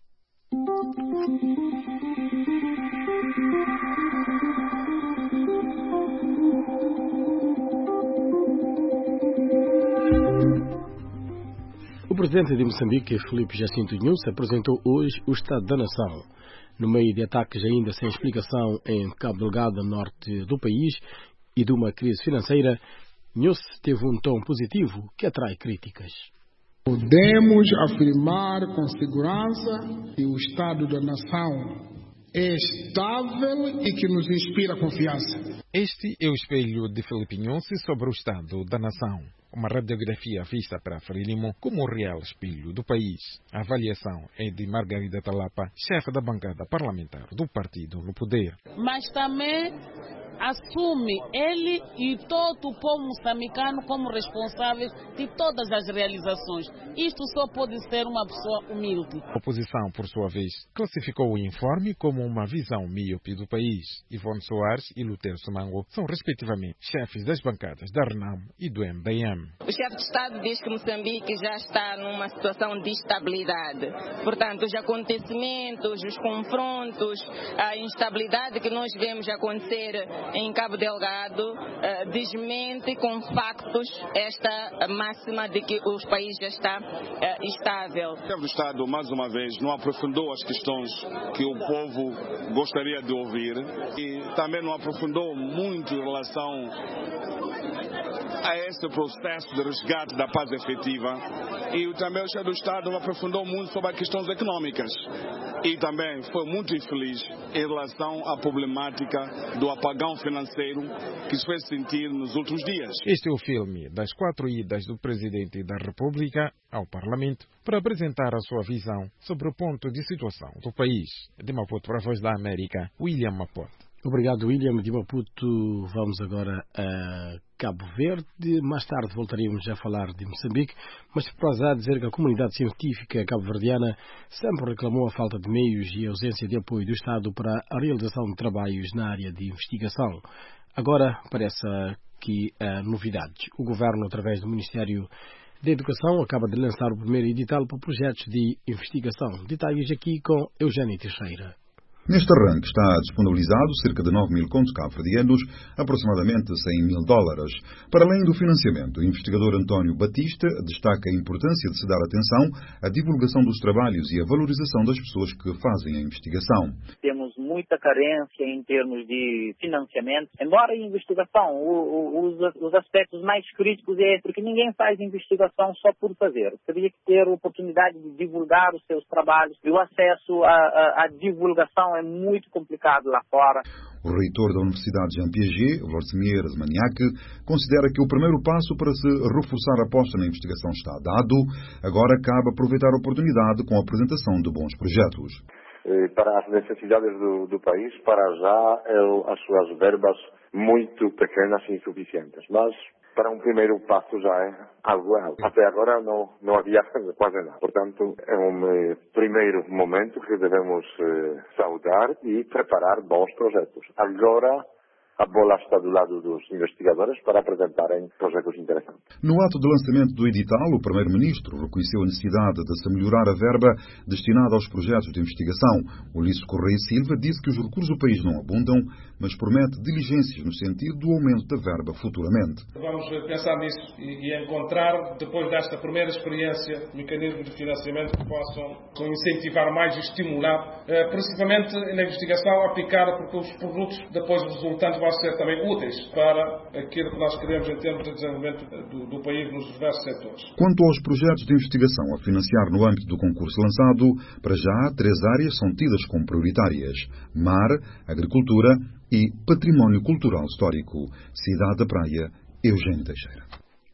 O presidente de Moçambique, Filipe Jacinto Nunes, apresentou hoje o Estado da Nação. No meio de ataques ainda sem explicação em Cabo Delgado, norte do país, e de uma crise financeira, Nunes teve um tom positivo que atrai críticas. Podemos afirmar com segurança que o Estado da Nação é estável e que nos inspira confiança. Este é o espelho de Filipe Nunes sobre o Estado da Nação. Uma radiografia vista para Frelimo como o real espelho do país. A avaliação é de Margarida Talapa, chefe da bancada parlamentar do partido no poder. Mas também assume ele e todo o povo moçambicano como responsáveis de todas as realizações. Isto só pode ser uma pessoa humilde. A oposição, por sua vez, classificou o informe como uma visão míope do país. Ivone Soares e Lutero Sumango são, respectivamente, chefes das bancadas da RENAM e do MBM. O chefe de Estado diz que Moçambique já está numa situação de instabilidade. Portanto, os acontecimentos, os confrontos, a instabilidade que nós vemos acontecer em Cabo Delgado desmente com factos esta máxima de que o país já está estável. O chefe do Estado, mais uma vez, não aprofundou as questões que o povo gostaria de ouvir e também não aprofundou muito em relação a este processo de resgate da paz efetiva e também o chefe do Estado aprofundou muito sobre as questões econômicas e também foi muito infeliz em relação à problemática do apagão financeiro que se fez sentir nos últimos dias. Este é o filme das 4 idas do Presidente da República ao Parlamento para apresentar a sua visão sobre o ponto de situação do país. De Maputo para a Voz da América, William Maputo. Obrigado, William. De Maputo vamos agora a Cabo Verde. Mais tarde voltaremos a falar de Moçambique, mas para dizer que a comunidade científica cabo-verdiana sempre reclamou a falta de meios e a ausência de apoio do Estado para a realização de trabalhos na área de investigação. Agora parece que há novidades. O Governo, através do Ministério da Educação, acaba de lançar o primeiro edital para projetos de investigação. Detalhes aqui com Eugênio Teixeira. Neste arranque está disponibilizado cerca de 9.000 contos cabo-verdianos, aproximadamente $100.000. Para além do financiamento, o investigador António Batista destaca a importância de se dar atenção à divulgação dos trabalhos e à valorização das pessoas que fazem a investigação. Temos muita carência em termos de financiamento, embora a investigação, os aspectos mais críticos é porque ninguém faz investigação só por fazer. Teria que ter a oportunidade de divulgar os seus trabalhos e o acesso à divulgação é muito complicado lá fora. O reitor da Universidade Jean Piaget, Wortsmier Zmaniak, considera que o primeiro passo para se reforçar a aposta na investigação está dado. Agora cabe aproveitar a oportunidade com a apresentação de bons projetos. Para as necessidades do país, para já as suas verbas muito pequenas e insuficientes, mas para um primeiro passo já é algo. Até agora não havia quase nada. Portanto, é um primeiro momento que devemos saudar e preparar bons projetos. Agora, a bola está do lado dos investigadores para apresentarem projetos interessantes. No ato de lançamento do edital, o Primeiro-Ministro reconheceu a necessidade de se melhorar a verba destinada aos projetos de investigação. Ulisses Correia Silva disse que os recursos do país não abundam, mas promete diligências no sentido do aumento da verba futuramente. Vamos pensar nisso e encontrar, depois desta primeira experiência, mecanismos de financiamento que possam incentivar mais e estimular, principalmente na investigação aplicada, porque os produtos depois resultantes vão ser também úteis para aquilo que nós queremos em termos de desenvolvimento do país nos diversos setores. Quanto aos projetos de investigação a financiar no âmbito do concurso lançado, para já 3 áreas são tidas como prioritárias: mar, agricultura e património cultural histórico. Cidade da Praia, Eugênio Teixeira.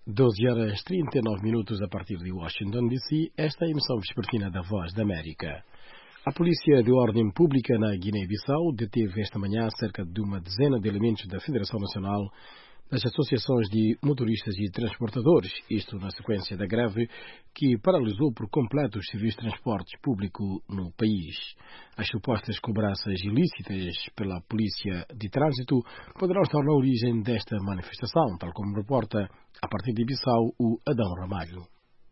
12h39 a partir de Washington, D.C., esta é a emissão vespertina da Voz da América. A Polícia de Ordem Pública na Guiné-Bissau deteve esta manhã cerca de uma dezena de elementos da Federação Nacional das associações de motoristas e transportadores, isto na sequência da greve que paralisou por completo os serviços de transporte público no país. As supostas cobranças ilícitas pela Polícia de Trânsito poderão estar na origem desta manifestação, tal como reporta, a partir de Bissau, o Adão Ramalho.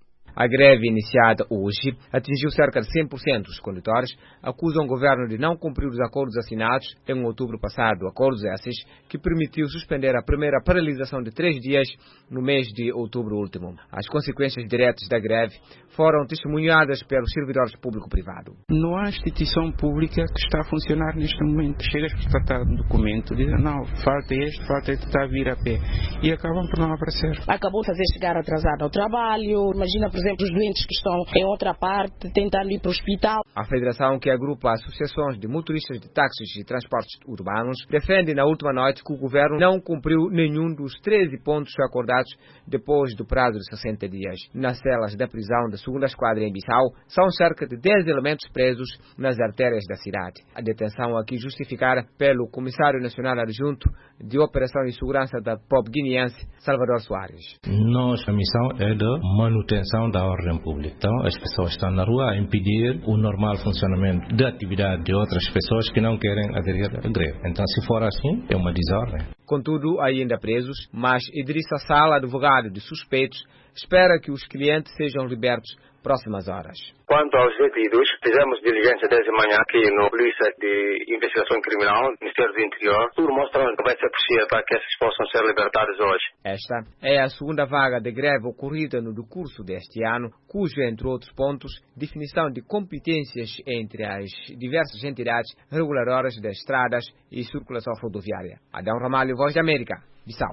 A greve iniciada hoje atingiu cerca de 100% dos condutores, acusam o governo de não cumprir os acordos assinados em outubro passado, acordos esses que permitiu suspender a primeira paralisação de 3 dias no mês de outubro último. As consequências diretas da greve foram testemunhadas pelos servidores público-privado. Não há instituição pública que está a funcionar neste momento. Chegas para tratar de um documento, dizem não, falta este, está a vir a pé, e acabam por não aparecer. Acabou de fazer chegar atrasado ao trabalho, imagina, por exemplo, os doentes que estão em outra parte, tentando ir para o hospital. A federação, que agrupa associações de motoristas de táxis e transportes urbanos, defende na última noite que o governo não cumpriu nenhum dos 13 pontos acordados depois do prazo de 60 dias. Nas celas da prisão da segunda esquadra em Bissau, são cerca de 10 elementos presos nas artérias da cidade. A detenção aqui justificada pelo Comissário Nacional Adjunto de Operação e Segurança da POP guineense, Salvador Soares. Nossa missão é de manutenção da ordem pública. Então, as pessoas estão na rua a impedir o normal funcionamento da atividade de outras pessoas que não querem aderir à greve. Então, se for assim, é uma desordem. Contudo, ainda presos, mas Idrissa Sala, advogado de suspeitos, espera que os clientes sejam libertos próximas horas. Quanto aos detidos, fizemos diligência desde manhã aqui no Polícia de Investigação Criminal, Ministério do Interior. Tudo mostra que vai ser possível para que esses possam ser libertados hoje. Esta é a segunda vaga de greve ocorrida no decurso deste ano, cujo, entre outros pontos, definição de competências entre as diversas entidades reguladoras das estradas e circulação rodoviária. Adão Ramalho, Voz da América, Bissau.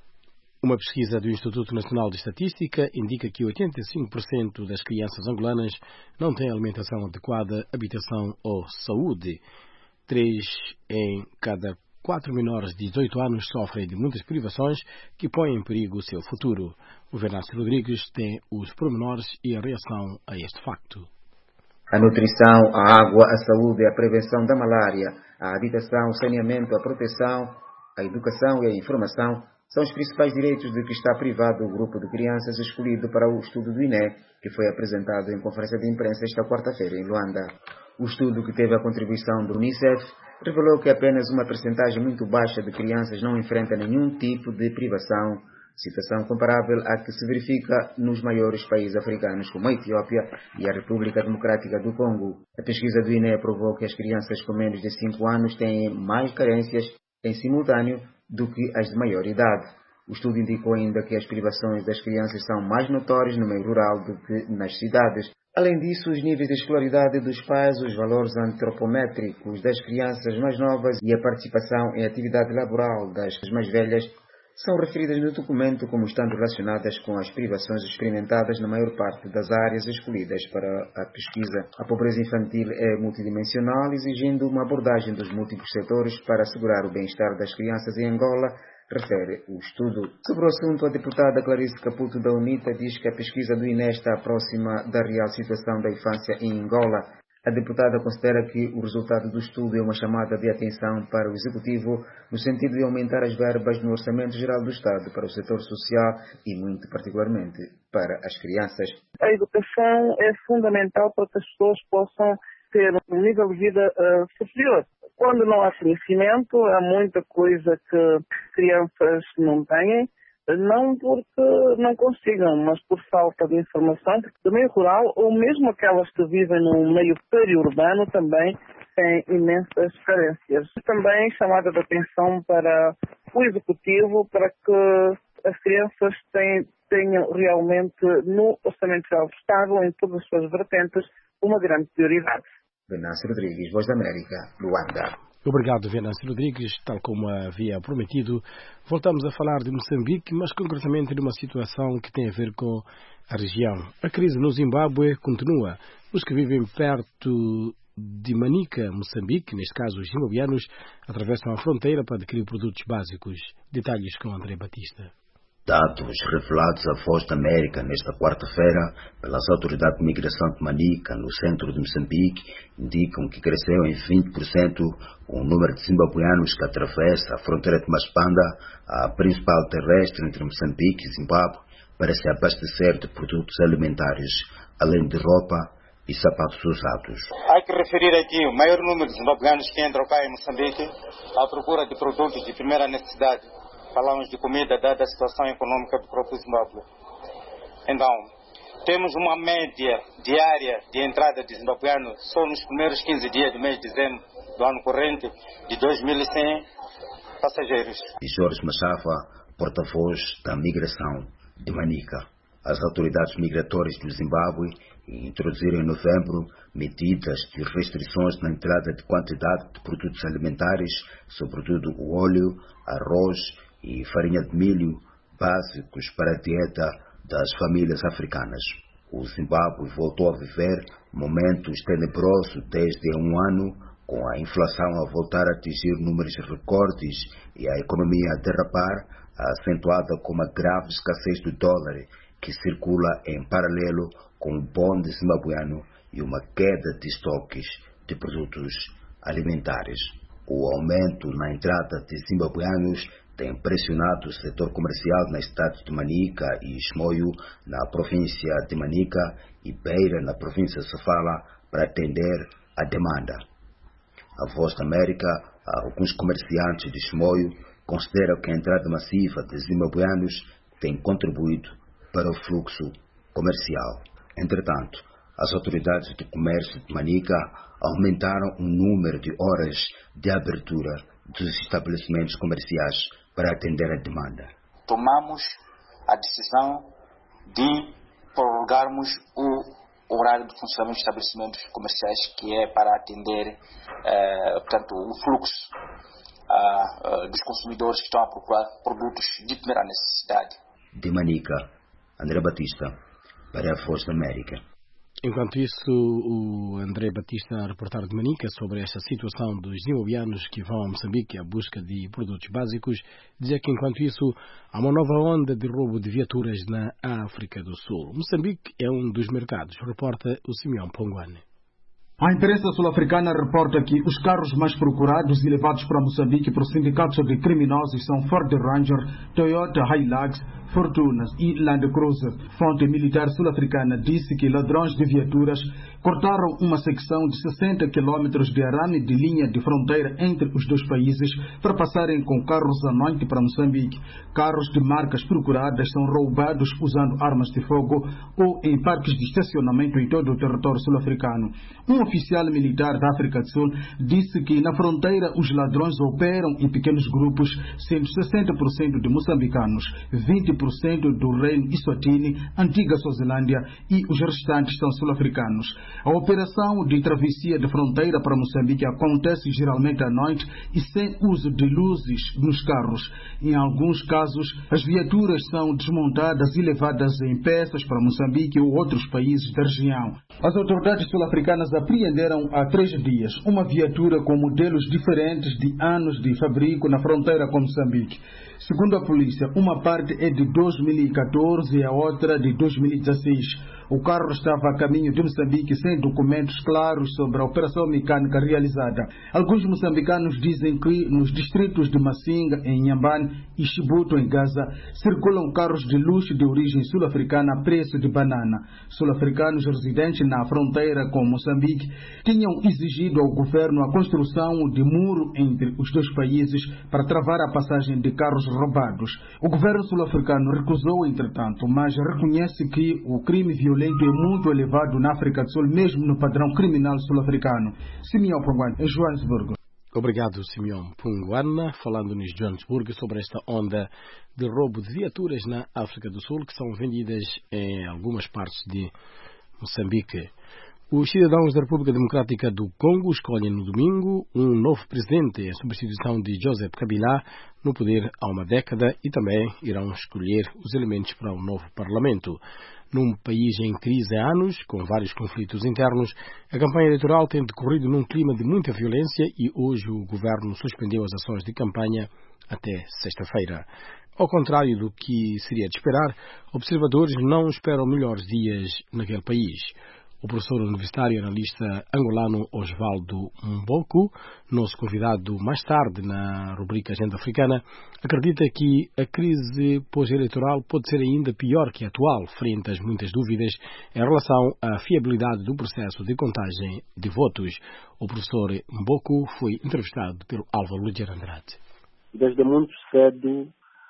Uma pesquisa do Instituto Nacional de Estatística indica que 85% das crianças angolanas não têm alimentação adequada, habitação ou saúde. 3 em cada 4 menores de 18 anos sofrem de muitas privações que põem em perigo o seu futuro. O Venâncio Rodrigues tem os pormenores e a reação a este facto. A nutrição, a água, a saúde, a prevenção da malária, a habitação, o saneamento, a proteção, a educação e a informação são os principais direitos de que está privado o grupo de crianças escolhido para o estudo do INE, que foi apresentado em conferência de imprensa esta quarta-feira em Luanda. O estudo, que teve a contribuição do Unicef, revelou que apenas uma percentagem muito baixa de crianças não enfrenta nenhum tipo de privação, situação comparável à que se verifica nos maiores países africanos como a Etiópia e a República Democrática do Congo. A pesquisa do INE provou que as crianças com menos de 5 anos têm mais carências em simultâneo do que as de maior idade. O estudo indicou ainda que as privações das crianças são mais notórias no meio rural do que nas cidades. Além disso, os níveis de escolaridade dos pais, os valores antropométricos das crianças mais novas e a participação em atividade laboral das mais velhas são referidas no documento como estando relacionadas com as privações experimentadas na maior parte das áreas escolhidas para a pesquisa. A pobreza infantil é multidimensional, exigindo uma abordagem dos múltiplos setores para assegurar o bem-estar das crianças em Angola, refere o estudo. Sobre o assunto, a deputada Clarice Caputo da UNITA diz que a pesquisa do INE está próxima da real situação da infância em Angola. A deputada considera que o resultado do estudo é uma chamada de atenção para o Executivo no sentido de aumentar as verbas no Orçamento Geral do Estado para o setor social e, muito particularmente, para as crianças. A educação é fundamental para que as pessoas possam ter um nível de vida superior. Quando não há conhecimento, há muita coisa que crianças não têm, não porque não consigam, mas por falta de informação do meio rural, ou mesmo aquelas que vivem no meio periurbano também têm imensas carências. Também chamada de atenção para o Executivo para que as crianças tenham realmente no Orçamento Geral do Estado, em todas as suas vertentes, uma grande prioridade. Venâncio Rodrigues, Voz da América, Luanda. Obrigado, Venâncio Rodrigues. Tal como havia prometido, voltamos a falar de Moçambique, mas concretamente de uma situação que tem a ver com a região. A crise no Zimbábue continua. Os que vivem perto de Manica, Moçambique, neste caso os zimbabueanos, atravessam a fronteira para adquirir produtos básicos. Detalhes com André Batista. Dados revelados à Voz da América nesta quarta-feira pelas autoridades de migração de Manica, no centro de Moçambique, indicam que cresceu em 20% o número de zimbabueanos que atravessa a fronteira de Maspanda, a principal terrestre entre Moçambique e Zimbábue, para se abastecer de produtos alimentares, além de roupa e sapatos usados. Há que referir aqui o maior número de zimbabueanos que entram cá em Moçambique à procura de produtos de primeira necessidade. Falamos de comida, dada a situação econômica do próprio Zimbábue. Então, temos uma média diária de entrada de zimbabueanos só nos primeiros 15 dias do mês de dezembro do ano corrente de 2.100 passageiros. E Jorge Machafa, porta-voz da migração de Manica. As autoridades migratórias do Zimbábue introduziram em novembro medidas de restrições na entrada de quantidade de produtos alimentares, sobretudo o óleo, arroz e farinha de milho, básicos para a dieta das famílias africanas. O Zimbábue voltou a viver momentos tenebrosos desde há um ano, com a inflação a voltar a atingir números recordes e a economia a derrapar, acentuada com uma grave escassez do dólar, que circula em paralelo com o bonde zimbabueano e uma queda de estoques de produtos alimentares. O aumento na entrada de zimbabueanos tem pressionado o setor comercial nas cidades de Manica e Chimoio, na província de Manica, e Beira, na província de Sofala, para atender a demanda. A Voz da América, alguns comerciantes de Chimoio consideram que a entrada massiva de zimbabueanos tem contribuído para o fluxo comercial. Entretanto, as autoridades de comércio de Manica aumentaram o número de horas de abertura dos estabelecimentos comerciais para atender a demanda. Tomamos a decisão de prorrogarmos o horário de funcionamento de estabelecimentos comerciais, que é para atender portanto, o fluxo dos consumidores que estão a procurar produtos de primeira necessidade. De Manica, André Batista, para a Voz da América. Enquanto isso, o André Batista a reportar de Manica sobre esta situação dos zimbabueanos que vão a Moçambique à busca de produtos básicos, dizer que enquanto isso há uma nova onda de roubo de viaturas na África do Sul. Moçambique é um dos mercados, reporta o Simeão Ponguane. A imprensa sul-africana reporta que os carros mais procurados e levados para Moçambique por sindicatos de criminosos são Ford Ranger, Toyota Hilux, Fortunas e Land Cruiser. Fonte militar sul-africana disse que ladrões de viaturas cortaram uma secção de 60 quilômetros de arame de linha de fronteira entre os dois países para passarem com carros à noite para Moçambique. Carros de marcas procuradas são roubados usando armas de fogo ou em parques de estacionamento em todo o território sul-africano. Um oficial militar da África do Sul disse que na fronteira os ladrões operam em pequenos grupos, sendo 60% de moçambicanos, 20% do Reino Eswatini, antiga Suazilândia, e os restantes são sul-africanos. A operação de travessia de fronteira para Moçambique acontece geralmente à noite e sem uso de luzes nos carros. Em alguns casos, as viaturas são desmontadas e levadas em peças para Moçambique ou outros países da região. As autoridades sul-africanas apreenderam há 3 dias uma viatura com modelos diferentes de anos de fabrico na fronteira com Moçambique. Segundo a polícia, uma parte é de 2014 e a outra de 2016. O carro estava a caminho de Moçambique sem documentos claros sobre a operação mecânica realizada. Alguns moçambicanos dizem que nos distritos de Massinga, em Inhambane, e Chibuto, em Gaza, circulam carros de luxo de origem sul-africana a preço de banana. Sul-africanos residentes na fronteira com Moçambique tinham exigido ao governo a construção de muro entre os dois países para travar a passagem de carros roubados. O governo sul-africano recusou, entretanto, mas reconhece que o crime violento é muito elevado na África do Sul, mesmo no padrão criminal sul-africano. Simeão Ponguane, em Joanesburgo. Obrigado, Simeão Ponguane, falando-nos de Joanesburgo sobre esta onda de roubo de viaturas na África do Sul que são vendidas em algumas partes de Moçambique. Os cidadãos da República Democrática do Congo escolhem no domingo um novo presidente em substituição de Joseph Kabila no poder há uma década e também irão escolher os elementos para um novo parlamento. Num país em crise há anos, com vários conflitos internos, a campanha eleitoral tem decorrido num clima de muita violência e hoje o governo suspendeu as ações de campanha até sexta-feira. Ao contrário do que seria de esperar, observadores não esperam melhores dias naquele país. O professor universitário e analista angolano Osvaldo Mboku, nosso convidado mais tarde na rubrica Agenda Africana, acredita que a crise pós-eleitoral pode ser ainda pior que a atual, frente às muitas dúvidas em relação à fiabilidade do processo de contagem de votos. O professor Mboku foi entrevistado pelo Álvaro Ligeiro Andrade. Desde muito cedo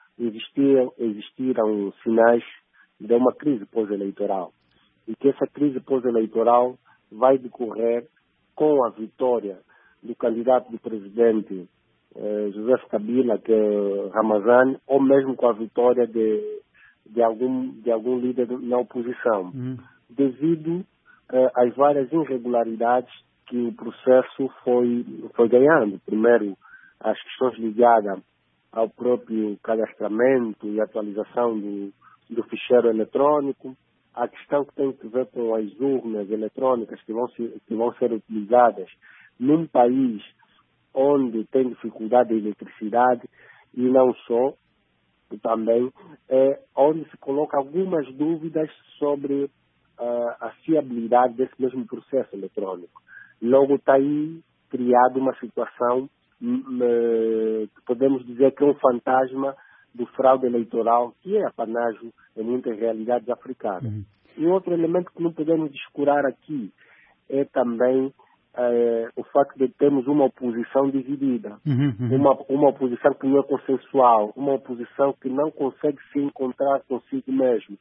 existiram sinais de uma crise pós-eleitoral. E que essa crise pós-eleitoral vai decorrer com a vitória do candidato do presidente José Kabila, que é Ramazani, ou mesmo com a vitória de algum líder na oposição, devido às várias irregularidades que o processo foi ganhando. Primeiro, as questões ligadas ao próprio cadastramento e atualização do ficheiro eletrônico, a questão que tem que ver com as urnas eletrônicas que vão ser utilizadas num país onde tem dificuldade de eletricidade e não só, também onde se coloca algumas dúvidas sobre a fiabilidade desse mesmo processo eletrônico. Logo está aí criada uma situação que podemos dizer que é um fantasma do fraude eleitoral, que é apanágio em muitas realidades africanas. E outro elemento que não podemos descurar aqui é também o facto de termos uma oposição dividida, uma oposição que não é consensual, uma oposição que não consegue se encontrar consigo mesmo.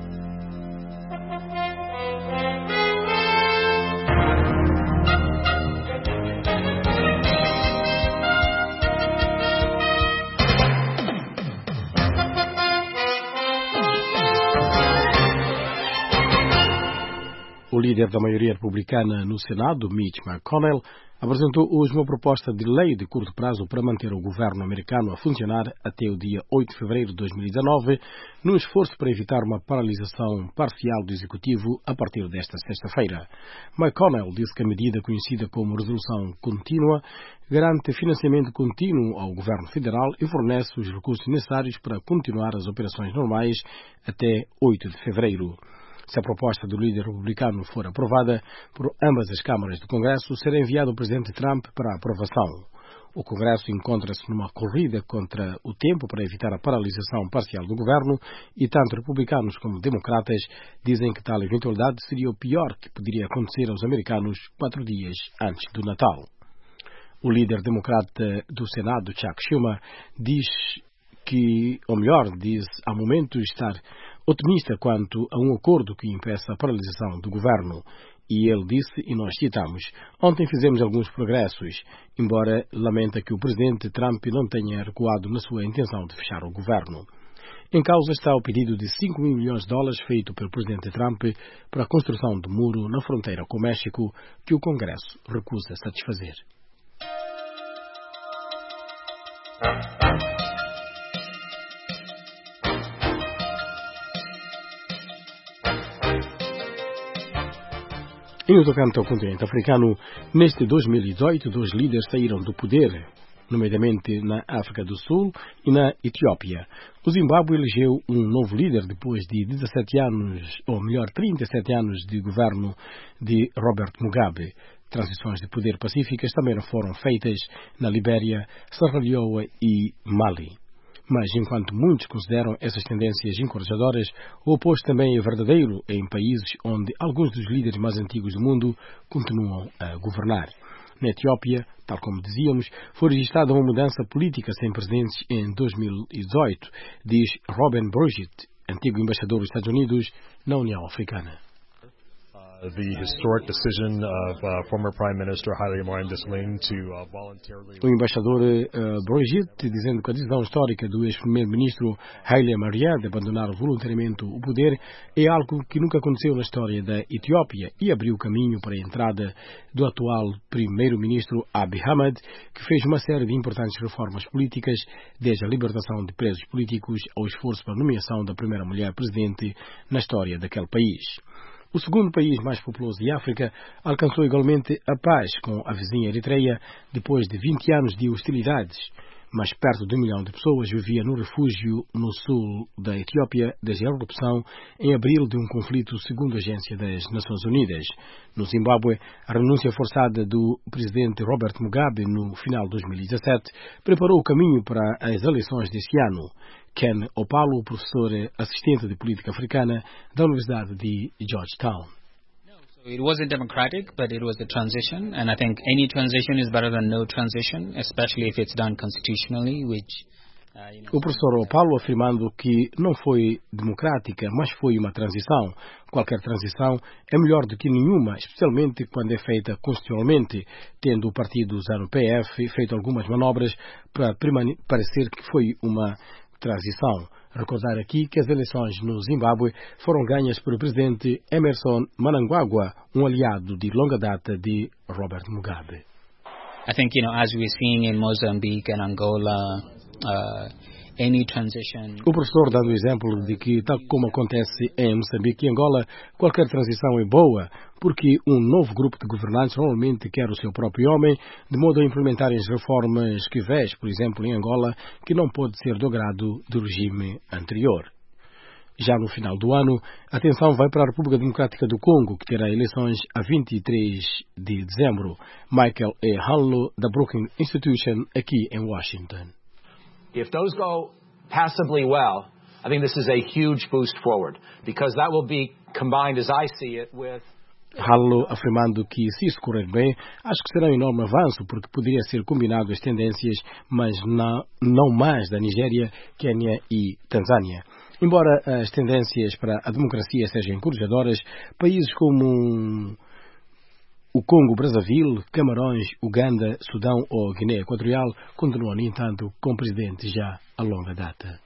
O líder da maioria republicana no Senado, Mitch McConnell, apresentou hoje uma proposta de lei de curto prazo para manter o governo americano a funcionar até o dia 8 de fevereiro de 2019, num esforço para evitar uma paralisação parcial do executivo a partir desta sexta-feira. McConnell disse que a medida conhecida como resolução contínua garante financiamento contínuo ao governo federal e fornece os recursos necessários para continuar as operações normais até 8 de fevereiro. Se a proposta do líder republicano for aprovada por ambas as câmaras do Congresso, será enviada ao presidente Trump para aprovação. O Congresso encontra-se numa corrida contra o tempo para evitar a paralisação parcial do governo e tanto republicanos como democratas dizem que tal eventualidade seria o pior que poderia acontecer aos americanos 4 dias antes do Natal. O líder democrata do Senado, Chuck Schumer, diz há momentos estar otimista quanto a um acordo que impeça a paralisação do governo. E ele disse, e nós citamos, ontem fizemos alguns progressos, embora lamenta que o presidente Trump não tenha recuado na sua intenção de fechar o governo. Em causa está o pedido de $5 mil milhões feito pelo presidente Trump para a construção do muro na fronteira com o México, que o Congresso recusa satisfazer. E no tocante ao continente africano, neste 2018, 2 líderes saíram do poder, nomeadamente na África do Sul e na Etiópia. O Zimbábue elegeu um novo líder depois de 37 anos de governo de Robert Mugabe. Transições de poder pacíficas também foram feitas na Libéria, Serra Leoa e Mali. Mas, enquanto muitos consideram essas tendências encorajadoras, o oposto também é verdadeiro em países onde alguns dos líderes mais antigos do mundo continuam a governar. Na Etiópia, tal como dizíamos, foi registrada uma mudança política sem precedentes em 2018, diz Robin Burgett, antigo embaixador dos Estados Unidos na União Africana. O embaixador Brigitte dizendo que a decisão histórica do ex-primeiro-ministro Haile Mariam de abandonar voluntariamente o poder é algo que nunca aconteceu na história da Etiópia e abriu o caminho para a entrada do atual primeiro-ministro Abiy Ahmed, que fez uma série de importantes reformas políticas, desde a libertação de presos políticos ao esforço para a nomeação da primeira mulher presidente na história daquele país. O segundo país mais populoso de África alcançou igualmente a paz com a vizinha Eritreia depois de 20 anos de hostilidades. Mais perto de 1 milhão de pessoas vivia no refúgio no sul da Etiópia desde a erupção em abril de um conflito, segundo a Agência das Nações Unidas. No Zimbábue, a renúncia forçada do presidente Robert Mugabe no final de 2017 preparou o caminho para as eleições deste ano. Ken Opalo, professor assistente de política africana da Universidade de Georgetown. It wasn't democratic, but it was a transition, and I think any transition is better than no transition, especially if it's done constitutionally, which O professor Opalo afirmando que não foi democrática, mas foi uma transição. Qualquer transição é melhor do que nenhuma, especialmente quando é feita constitucionalmente, tendo o partido ZANU-PF feito algumas manobras para parecer que foi uma transição. Recordar aqui que as eleições no Zimbábue foram ganhas pelo presidente Emerson Mnangagwa, um aliado de longa data de Robert Mugabe. I think, as we're seeing in Mozambique and Angola, any transition... O professor dando o exemplo de que, tal como acontece em Moçambique e Angola, qualquer transição é boa, porque um novo grupo de governantes normalmente quer o seu próprio homem, de modo a implementarem as reformas que vês, por exemplo, em Angola, que não pode ser do agrado do regime anterior. Já no final do ano, a atenção vai para a República Democrática do Congo, que terá eleições a 23 de dezembro. Michael E. Hanlo, da Brookings Institution, aqui em Washington. If those go passably well, I think this is a huge boost forward, because that will be combined, as I see it, with... Hanlo afirmando que, se isso correr bem, acho que será um enorme avanço, porque poderia ser combinado as tendências, mas não mais da Nigéria, Quênia e Tanzânia. Embora as tendências para a democracia sejam encorajadoras, países como o Congo, Brazzaville, Camarões, Uganda, Sudão ou Guiné Equatorial continuam, no entanto, com presidentes já a longa data.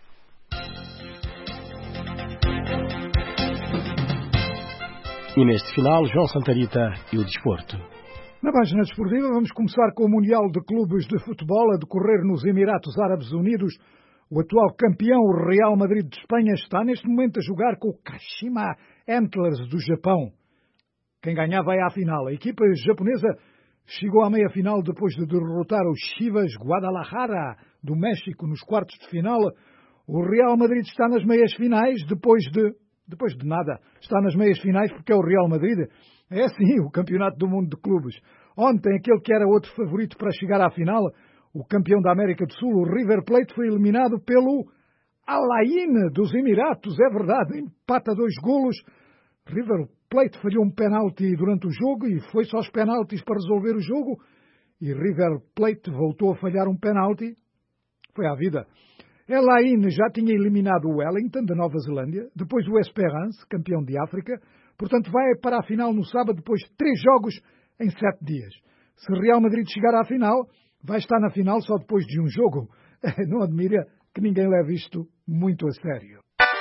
E neste final, João Santarita e o desporto. Na página desportiva vamos começar com o Mundial de Clubes de Futebol a decorrer nos Emirados Árabes Unidos. O atual campeão, o Real Madrid de Espanha, está neste momento a jogar com o Kashima Antlers do Japão. Quem ganhar vai à final. A equipa japonesa chegou à meia-final depois de derrotar o Chivas Guadalajara do México nos quartos de final. O Real Madrid está nas meias-finais depois de nada. Está nas meias-finais porque é o Real Madrid. É assim o Campeonato do Mundo de Clubes. Ontem, aquele que era outro favorito para chegar à final, o campeão da América do Sul, o River Plate, foi eliminado pelo Al Ain dos Emiratos. É verdade, empata 2 golos. River Plate falhou um penalti durante o jogo e foi só os penaltis para resolver o jogo. E River Plate voltou a falhar um penalti. Foi à vida. Al Ain já tinha eliminado o Wellington, da Nova Zelândia, depois o Esperance, campeão de África. Portanto, vai para a final no sábado, depois de 3 jogos em 7 dias. Se Real Madrid chegar à final, vai estar na final só depois de um jogo. Não admira que ninguém leve isto muito a sério.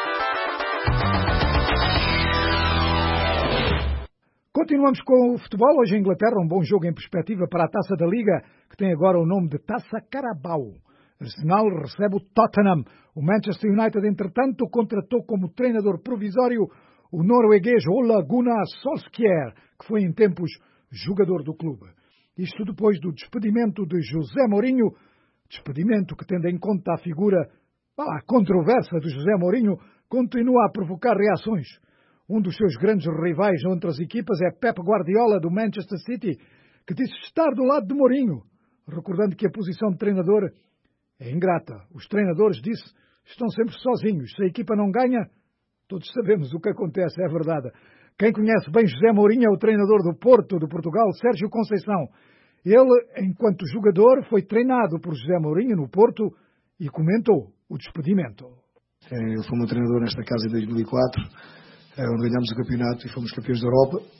Continuamos com o futebol. Hoje em Inglaterra, um bom jogo em perspectiva para a Taça da Liga, que tem agora o nome de Taça Carabao. Arsenal recebe o Tottenham. O Manchester United, entretanto, contratou como treinador provisório o norueguês Ole Gunnar Solskjaer, que foi em tempos jogador do clube. Isto depois do despedimento de José Mourinho, despedimento que, tendo em conta a figura controversa de José Mourinho, continua a provocar reações. Um dos seus grandes rivais entre as equipas é Pep Guardiola, do Manchester City, que disse estar do lado de Mourinho, recordando que a posição de treinador é ingrata. Os treinadores, disse, estão sempre sozinhos. Se a equipa não ganha, todos sabemos o que acontece, é verdade. Quem conhece bem José Mourinho é o treinador do Porto, de Portugal, Sérgio Conceição. Ele, enquanto jogador, foi treinado por José Mourinho no Porto e comentou o despedimento. Ele foi meu treinador nesta casa em 2004, onde ganhámos o campeonato e fomos campeões da Europa.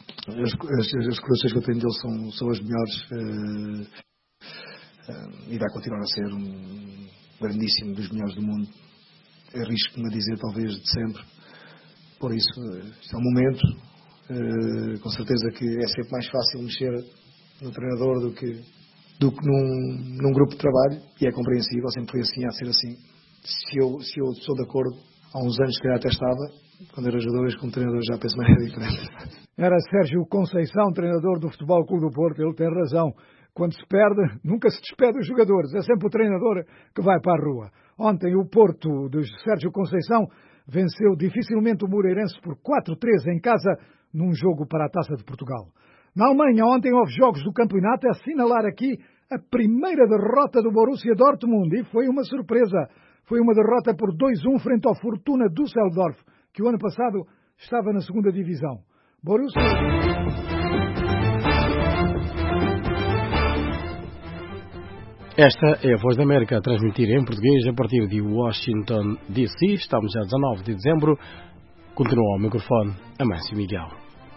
As recordações que eu tenho dele são as melhores, e vai continuar a ser um grandíssimo dos melhores do mundo. Arrisco-me a dizer talvez de sempre. Por isso, isto é um momento, com certeza que é sempre mais fácil mexer no treinador do que num grupo de trabalho, e é compreensível, sempre foi assim, há de ser assim. Se eu sou de acordo, há uns anos que até estava, quando era jogador, como treinador já penso mais diferente. Era Sérgio Conceição, treinador do Futebol Clube do Porto. Ele tem razão. Quando se perde, nunca se despede os jogadores. É sempre o treinador que vai para a rua. Ontem o Porto de Sérgio Conceição venceu dificilmente o Moreirense por 4-3 em casa num jogo para a Taça de Portugal. Na Alemanha, ontem houve jogos do campeonato a assinalar aqui a primeira derrota do Borussia Dortmund, e foi uma surpresa. Foi uma derrota por 2-1 frente ao Fortuna Düsseldorf, que o ano passado estava na segunda divisão. Borussia... Esta é a Voz da América a transmitir em português a partir de Washington, D.C. Estamos a 19 de dezembro. Continua ao microfone Amâncio Miguel.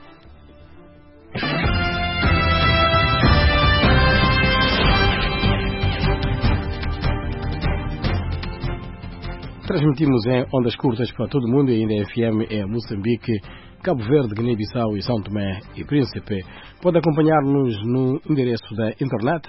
Transmitimos em ondas curtas para todo o mundo e ainda em FM em Moçambique, Cabo Verde, Guiné-Bissau e São Tomé e Príncipe. Pode acompanhar-nos no endereço da internet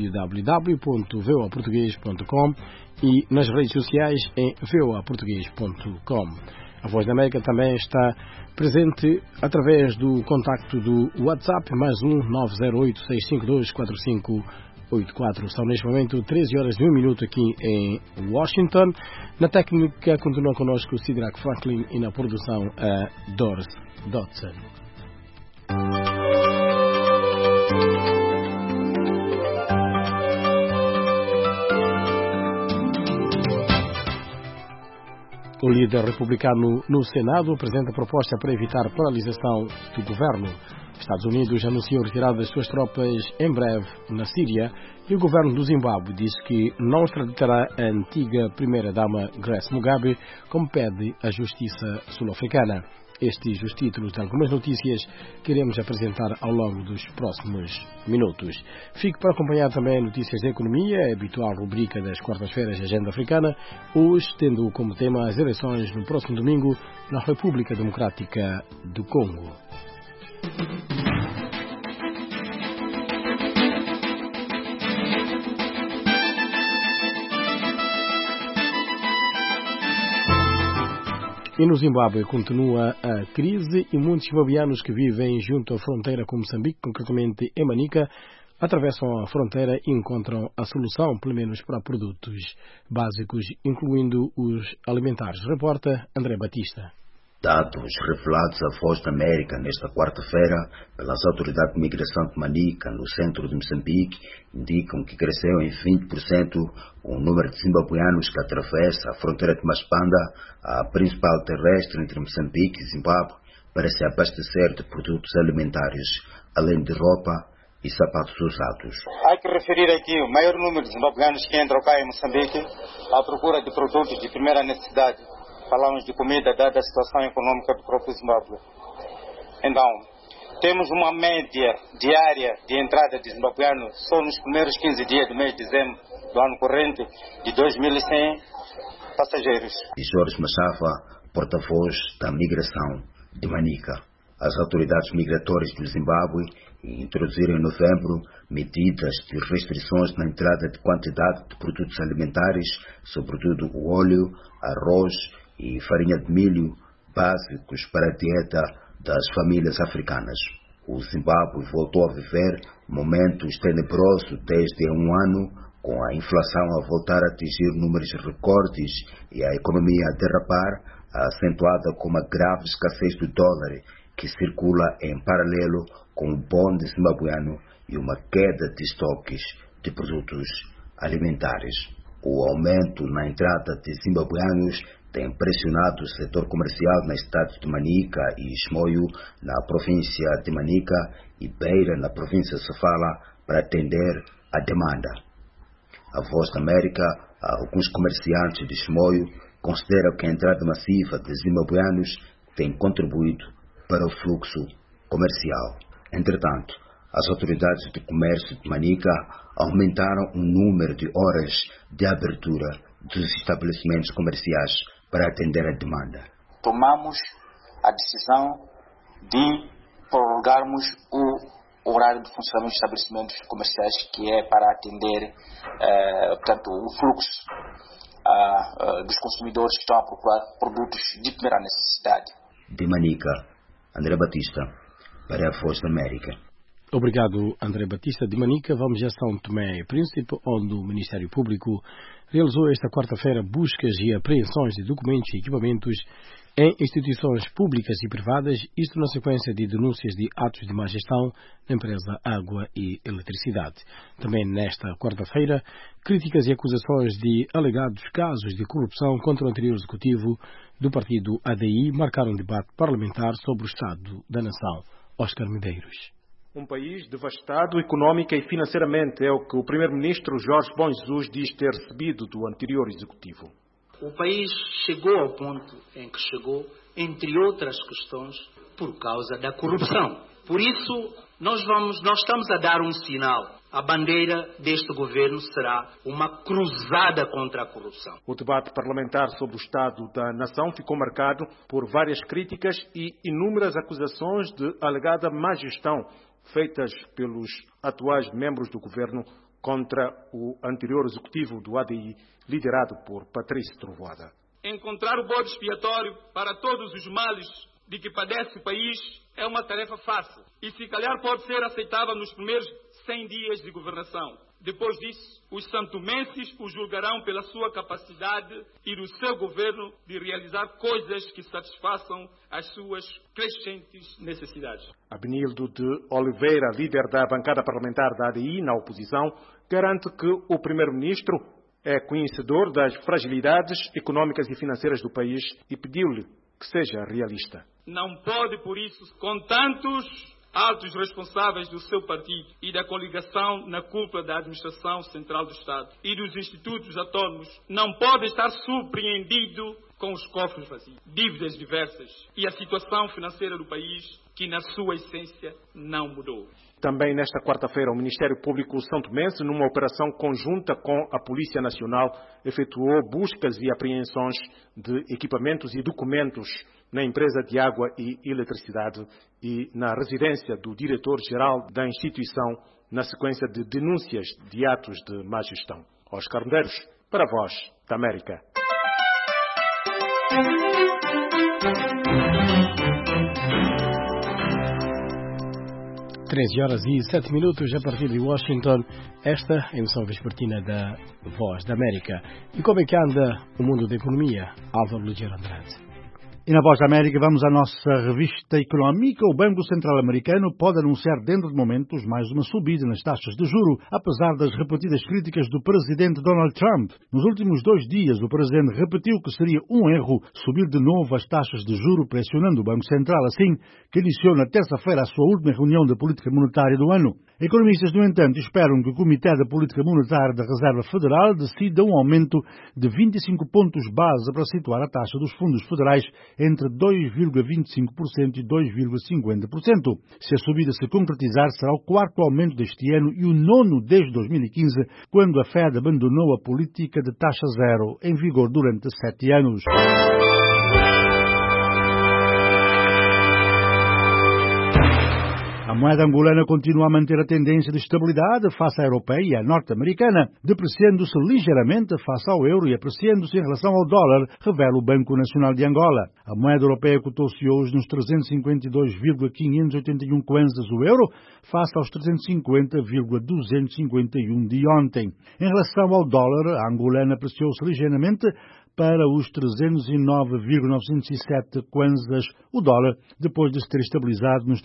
www.voaportugues.com e nas redes sociais em voaportugues.com. A Voz da América também está presente através do contacto do WhatsApp, mais 908-652-4584. São neste momento 13 horas e 1 minuto aqui em Washington. Na técnica continua connosco Sidrak Franklin e na produção a Doris Dodson. O líder republicano no Senado apresenta proposta para evitar paralisação do governo. Estados Unidos anunciou retirada das suas tropas em breve na Síria e o governo do Zimbábue diz que não extraditará a antiga primeira-dama Grace Mugabe, como pede a justiça sul-africana. Estes os títulos de algumas notícias que iremos apresentar ao longo dos próximos minutos. Fique para acompanhar também notícias da economia, a habitual rubrica das quartas-feiras da Agenda Africana, hoje tendo como tema as eleições no próximo domingo na República Democrática do Congo. E no Zimbábue continua a crise e muitos zimbabueanos que vivem junto à fronteira com Moçambique, concretamente em Manica, atravessam a fronteira e encontram a solução, pelo menos para produtos básicos, incluindo os alimentares. Reporta André Batista. Dados revelados à Voz da América nesta quarta-feira pelas autoridades de migração de Manica, no centro de Moçambique, indicam que cresceu em 20% o número de zimbabueanos que atravessa a fronteira de Maspanda, a principal terrestre entre Moçambique e Zimbábue, para se abastecer de produtos alimentares, além de roupa e sapatos usados. Há que referir aqui o maior número de zimbabueanos que entram cá em Moçambique à procura de produtos de primeira necessidade. Falamos de comida, dada a situação econômica do próprio Zimbábue. Então, temos uma média diária de entrada de zimbabueanos só nos primeiros 15 dias do mês de dezembro do ano corrente de 2.100 passageiros. E Jorge Machava, porta-voz da migração de Manica. As autoridades migratórias do Zimbábue introduziram em novembro medidas de restrições na entrada de quantidade de produtos alimentares, sobretudo o óleo, arroz e farinha de milho, básicos para a dieta das famílias africanas. O Zimbábue voltou a viver momentos tenebrosos desde há um ano, com a inflação a voltar a atingir números recordes e a economia a derrapar, acentuada com uma grave escassez do dólar, que circula em paralelo com o bonde zimbabueano e uma queda de estoques de produtos alimentares. O aumento na entrada de zimbabueanos tem pressionado o setor comercial nas cidades de Manica e Chimoio, na província de Manica, e Beira, na província de Sofala, para atender a demanda. A Voz da América, alguns comerciantes de Chimoio, consideram que a entrada massiva de zimbabueanos tem contribuído para o fluxo comercial. Entretanto, as autoridades de comércio de Manica aumentaram o número de horas de abertura dos estabelecimentos comerciais para atender a demanda. Tomamos a decisão de prorrogarmos o horário de funcionamento de estabelecimentos comerciais, que é para atender portanto, o fluxo dos consumidores que estão a procurar produtos de primeira necessidade. De Manica, André Batista, para a Voz da América. Obrigado, André Batista. De Manica, vamos a São Tomé e Príncipe, onde o Ministério Público realizou esta quarta-feira buscas e apreensões de documentos e equipamentos em instituições públicas e privadas, isto na sequência de denúncias de atos de má gestão na empresa Água e Eletricidade. Também nesta quarta-feira, críticas e acusações de alegados casos de corrupção contra o anterior executivo do partido ADI marcaram um debate parlamentar sobre o estado da nação. Oscar Medeiros. Um país devastado econômica e financeiramente é o que o primeiro-ministro Jorge Bom Jesus diz ter recebido do anterior executivo. O país chegou ao ponto em que chegou, entre outras questões, por causa da corrupção. Por isso, nós estamos a dar um sinal. A bandeira deste governo será uma cruzada contra a corrupção. O debate parlamentar sobre o estado da nação ficou marcado por várias críticas e inúmeras acusações de alegada má gestão feitas pelos atuais membros do governo contra o anterior executivo do ADI, liderado por Patrício Trovoada. Encontrar o bode expiatório para todos os males de que padece o país é uma tarefa fácil e se calhar pode ser aceitável nos primeiros 100 dias de governação. Depois disso, os santomenses o julgarão pela sua capacidade e do seu governo de realizar coisas que satisfaçam as suas crescentes necessidades. Abenildo de Oliveira, líder da bancada parlamentar da ADI na oposição, garante que o primeiro-ministro é conhecedor das fragilidades econômicas e financeiras do país e pediu-lhe que seja realista. Não pode, por isso, com tantos altos responsáveis do seu partido e da coligação na cúpula da administração central do Estado e dos institutos autônomos, não pode estar surpreendido com os cofres vazios, dívidas diversas e a situação financeira do país que na sua essência não mudou. Também nesta quarta-feira, o Ministério Público santomense, numa operação conjunta com a Polícia Nacional, efetuou buscas e apreensões de equipamentos e documentos na empresa de água e eletricidade e na residência do diretor-geral da instituição, na sequência de denúncias de atos de má gestão. Oscar Medeiros, para a Voz da América. 13h07 a partir de Washington, esta é a emissão vespertina da Voz da América. E como é que anda o mundo da economia? Álvaro Ligeiro Andrade. E na Voz da América vamos à nossa revista económica. O Banco Central Americano pode anunciar dentro de momentos mais uma subida nas taxas de juro, apesar das repetidas críticas do presidente Donald Trump. Nos últimos 2 dias, o presidente repetiu que seria um erro subir de novo as taxas de juro, pressionando o Banco Central, assim que iniciou na terça-feira a sua última reunião de política monetária do ano. Economistas, no entanto, esperam que o Comitê de Política Monetária da Reserva Federal decida um aumento de 25 pontos base para situar a taxa dos fundos federais entre 2,25% e 2,50%. Se a subida se concretizar, será o 4º aumento deste ano e o 9º desde 2015, quando a Fed abandonou a política de taxa zero, em vigor durante 7 anos. A moeda angolana continua a manter a tendência de estabilidade face à europeia e à norte-americana, depreciando-se ligeiramente face ao euro e apreciando-se em relação ao dólar, revela o Banco Nacional de Angola. A moeda europeia cotou-se hoje nos 352,581 kwanzas o euro, face aos 350,251 de ontem. Em relação ao dólar, a angolana apreciou-se ligeiramente para os 309,907 kwanzas o dólar, depois de se ter estabilizado nos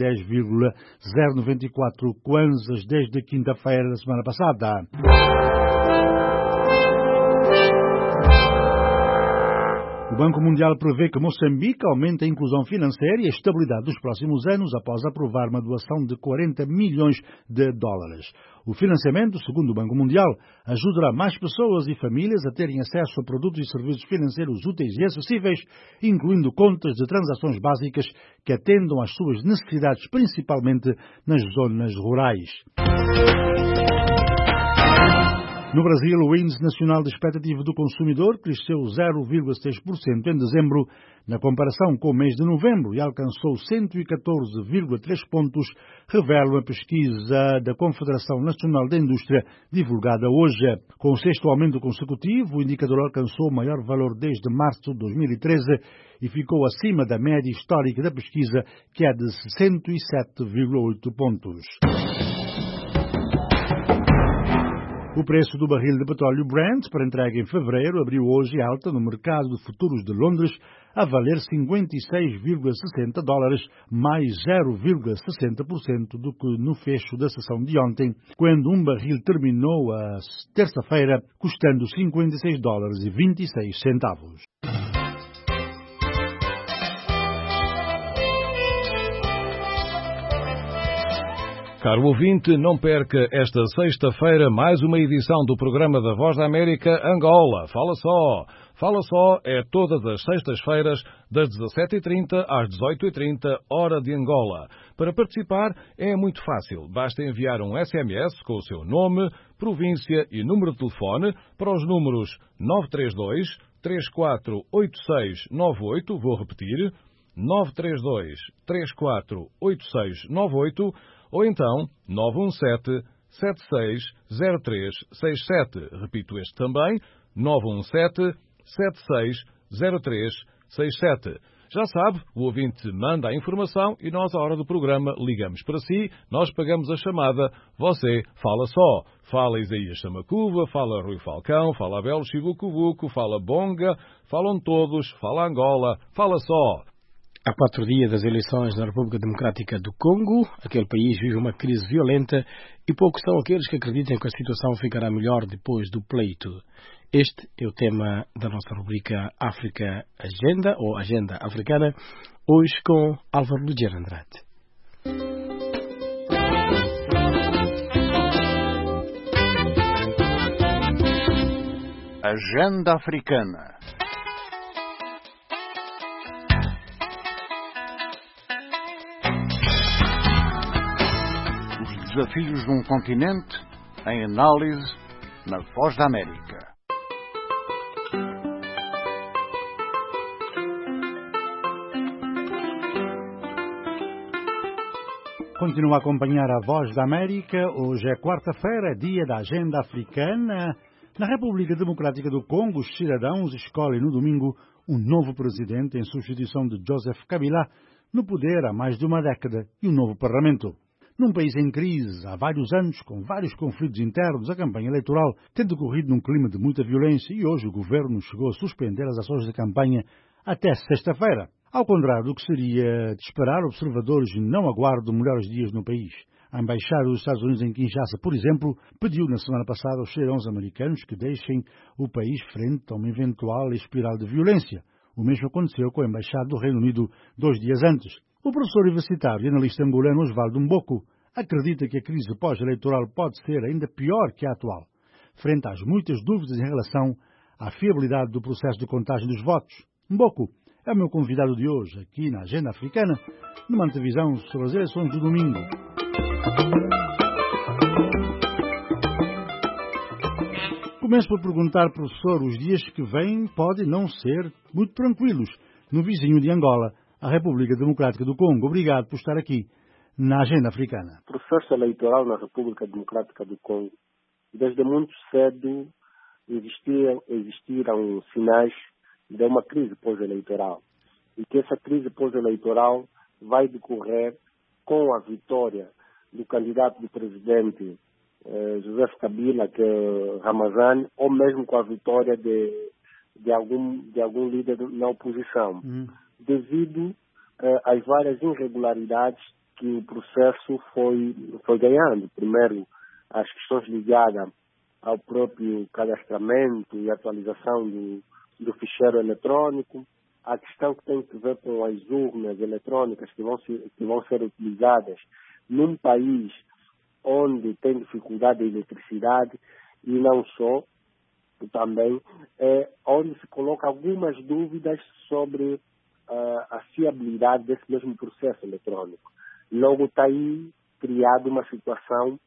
310,094 kwanzas desde quinta-feira da semana passada. O O Banco Mundial prevê que Moçambique aumente a inclusão financeira e a estabilidade dos próximos anos após aprovar uma doação de 40 milhões de dólares. O financiamento, segundo o Banco Mundial, ajudará mais pessoas e famílias a terem acesso a produtos e serviços financeiros úteis e acessíveis, incluindo contas de transações básicas que atendam às suas necessidades, principalmente nas zonas rurais. No Brasil, o Índice Nacional de Expectativa do Consumidor cresceu 0,6% em dezembro, na comparação com o mês de novembro, e alcançou 114,3 pontos, revela uma pesquisa da Confederação Nacional da Indústria, divulgada hoje. Com o sexto aumento consecutivo, o indicador alcançou o maior valor desde março de 2013 e ficou acima da média histórica da pesquisa, que é de 107,8 pontos. O preço do barril de petróleo Brent para entrega em fevereiro abriu hoje alta no mercado de futuros de Londres a valer 56,60 dólares, mais 0,60% do que no fecho da sessão de ontem, quando um barril terminou a terça-feira custando 56 dólares e 26 centavos. Caro ouvinte, não perca esta sexta-feira mais uma edição do programa da Voz da América Angola. Fala só! Fala só é todas as sextas-feiras, das 17h30 às 18h30, hora de Angola. Para participar é muito fácil. Basta enviar um SMS com o seu nome, província e número de telefone para os números 932 348698, vou repetir, 932 348698, ou então 917-760367. Repito este também, 917-760367. Já sabe, o ouvinte manda a informação e nós, à hora do programa, ligamos para si, nós pagamos a chamada, você fala só. Fala Isaías Samacuva, fala Rui Falcão, fala Abel Chibucubuco, fala Bonga, falam todos, fala Angola, fala só. Há 4 dias das eleições na República Democrática do Congo, aquele país vive uma crise violenta e poucos são aqueles que acreditam que a situação ficará melhor depois do pleito. Este é o tema da nossa rubrica África Agenda, ou Agenda Africana, hoje com Álvaro Ligeiro Andrade. Agenda Africana. Desafios de um continente em análise na Voz da América. Continua a acompanhar a Voz da América. Hoje é quarta-feira, dia da Agenda Africana. Na República Democrática do Congo, os cidadãos escolhem no domingo um novo presidente em substituição de Joseph Kabila, no poder há mais de uma década, e um novo parlamento. Num país em crise há vários anos, com vários conflitos internos, a campanha eleitoral tem decorrido num clima de muita violência e hoje o governo chegou a suspender as ações de campanha até sexta-feira. Ao contrário do que seria de esperar, observadores não aguardam melhores dias no país. A Embaixada dos Estados Unidos em Kinshasa, por exemplo, pediu na semana passada aos cidadãos americanos que deixem o país frente a uma eventual espiral de violência. O mesmo aconteceu com a Embaixada do Reino Unido 2 dias antes. O professor universitário e analista angolano Osvaldo Mboko acredita que a crise pós-eleitoral pode ser ainda pior que a atual, frente às muitas dúvidas em relação à fiabilidade do processo de contagem dos votos. Mboko é o meu convidado de hoje, aqui na Agenda Africana, numa antevisão sobre as eleições do domingo. Começo por perguntar, professor, os dias que vêm podem não ser muito tranquilos no vizinho de Angola, a República Democrática do Congo. Obrigado por estar aqui na Agenda Africana. O processo eleitoral na República Democrática do Congo, desde muito cedo existiram sinais de uma crise pós-eleitoral e que essa crise pós-eleitoral vai decorrer com a vitória do candidato do presidente Joseph Kabila, que é Ramazani, ou mesmo com a vitória de algum líder na oposição, devido às várias irregularidades que o processo foi ganhando. Primeiro, as questões ligadas ao próprio cadastramento e atualização do ficheiro eletrônico, a questão que tem que ver com as urnas eletrônicas que vão ser utilizadas num país onde tem dificuldade de eletricidade, e não só, também onde se coloca algumas dúvidas sobre a fiabilidade desse mesmo processo eletrônico. Logo está aí criada uma situação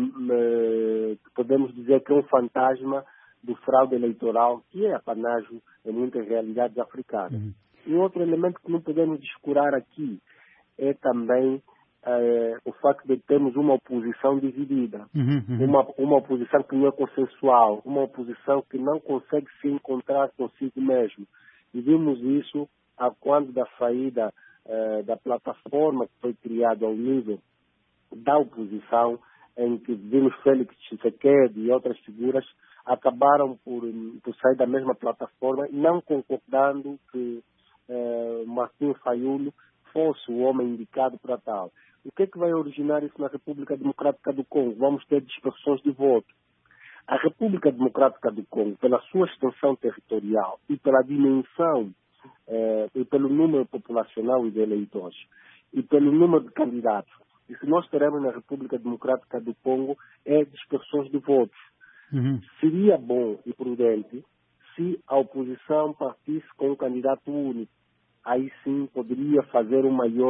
que podemos dizer que é um fantasma do fraude eleitoral, que é apanágio em muitas realidades africanas. E outro elemento que não podemos descurar aqui é também o facto de termos uma oposição dividida, uma oposição que não é consensual, uma oposição que não consegue se encontrar consigo mesmo. E vimos isso quando da saída da plataforma que foi criada ao nível da oposição, em que vimos Félix Tshisekedi e outras figuras acabaram por sair da mesma plataforma, não concordando que Martim Fayulu fosse o homem indicado para tal. O que é que vai originar isso na República Democrática do Congo? Vamos ter dispersões de voto. A República Democrática do Congo, pela sua extensão territorial e pela dimensão e pelo número populacional e de eleitores e pelo número de candidatos, e que nós teremos na República Democrática do Congo dispersões de votos. Seria bom e prudente se a oposição partisse com um candidato único. Aí sim poderia fazer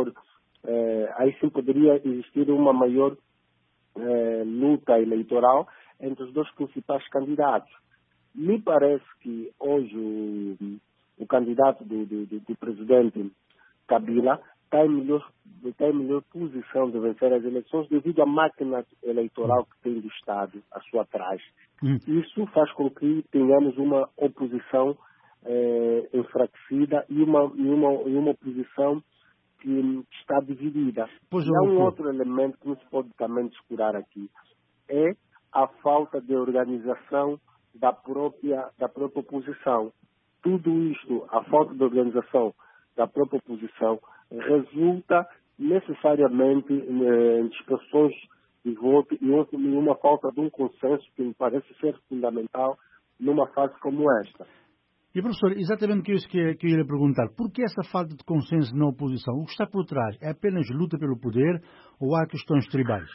aí sim poderia existir uma maior luta eleitoral entre os dois principais candidatos. Me parece que hoje o candidato do presidente Kabila está em melhor posição de vencer as eleições devido à máquina eleitoral que tem do Estado à sua trás. Isso faz com que tenhamos uma oposição enfraquecida e uma oposição que está dividida. E há um outro elemento que não se pode também descurar aqui, é a falta de organização da própria oposição. Tudo isto, a falta de organização da própria oposição, resulta necessariamente em dispersões de voto e uma falta de um consenso que me parece ser fundamental numa fase como esta. E, professor, exatamente isso que eu ia lhe perguntar. Por que essa falta de consenso na oposição? O que está por trás? É apenas luta pelo poder ou há questões tribais?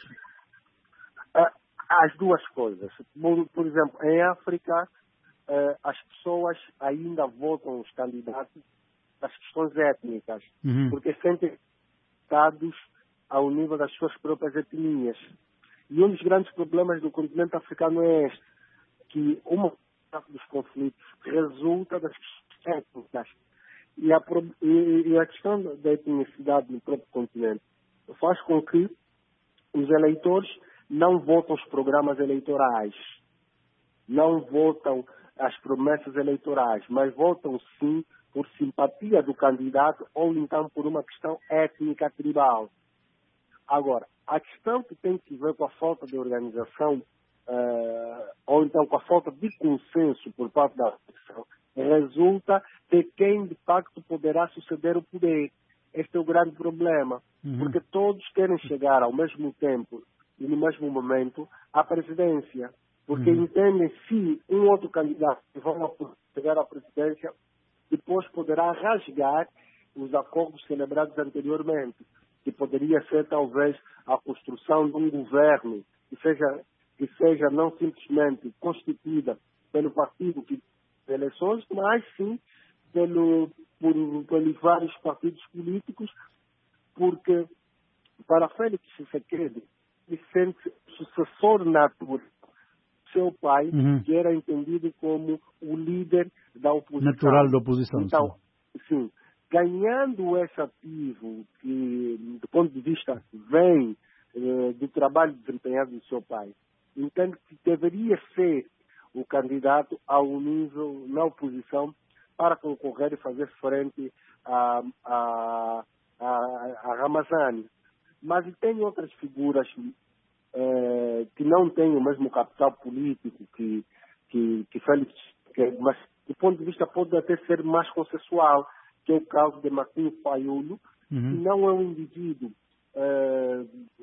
As duas coisas. Por exemplo, em África, as pessoas ainda votam os candidatos das questões étnicas, porque sentem estados ao nível das suas próprias etnias. E um dos grandes problemas do continente africano é este, que uma dos conflitos resulta das questões étnicas. E a questão da etnicidade no próprio continente faz com que os eleitores não votam os programas eleitorais, não votam as promessas eleitorais, mas votam sim por simpatia do candidato ou então por uma questão étnica tribal. Agora, a questão que tem que ver com a falta de organização ou então com a falta de consenso por parte da oposição resulta de quem de facto poderá suceder o poder. Este é o grande problema, porque todos querem chegar ao mesmo tempo e no mesmo momento à presidência, porque entendem se um outro candidato que vai chegar à presidência depois poderá rasgar os acordos celebrados anteriormente, que poderia ser talvez a construção de um governo que seja não simplesmente constituída pelo partido que tem eleições, mas sim pelos vários partidos políticos, porque para Félix Tshisekedi, ele sente sucessor natural do seu pai, que era entendido como o líder da oposição. Natural da oposição. Então, sim, ganhando esse ativo que, do ponto de vista, vem do trabalho desempenhado do seu pai, entendo que deveria ser o candidato ao nível na oposição para concorrer e fazer frente a Ramazani. Mas tem outras figuras que não têm o mesmo capital político que Félix, mas do ponto de vista pode até ser mais consensual, que é o caso de Martim Fayulu, que não é um indivíduo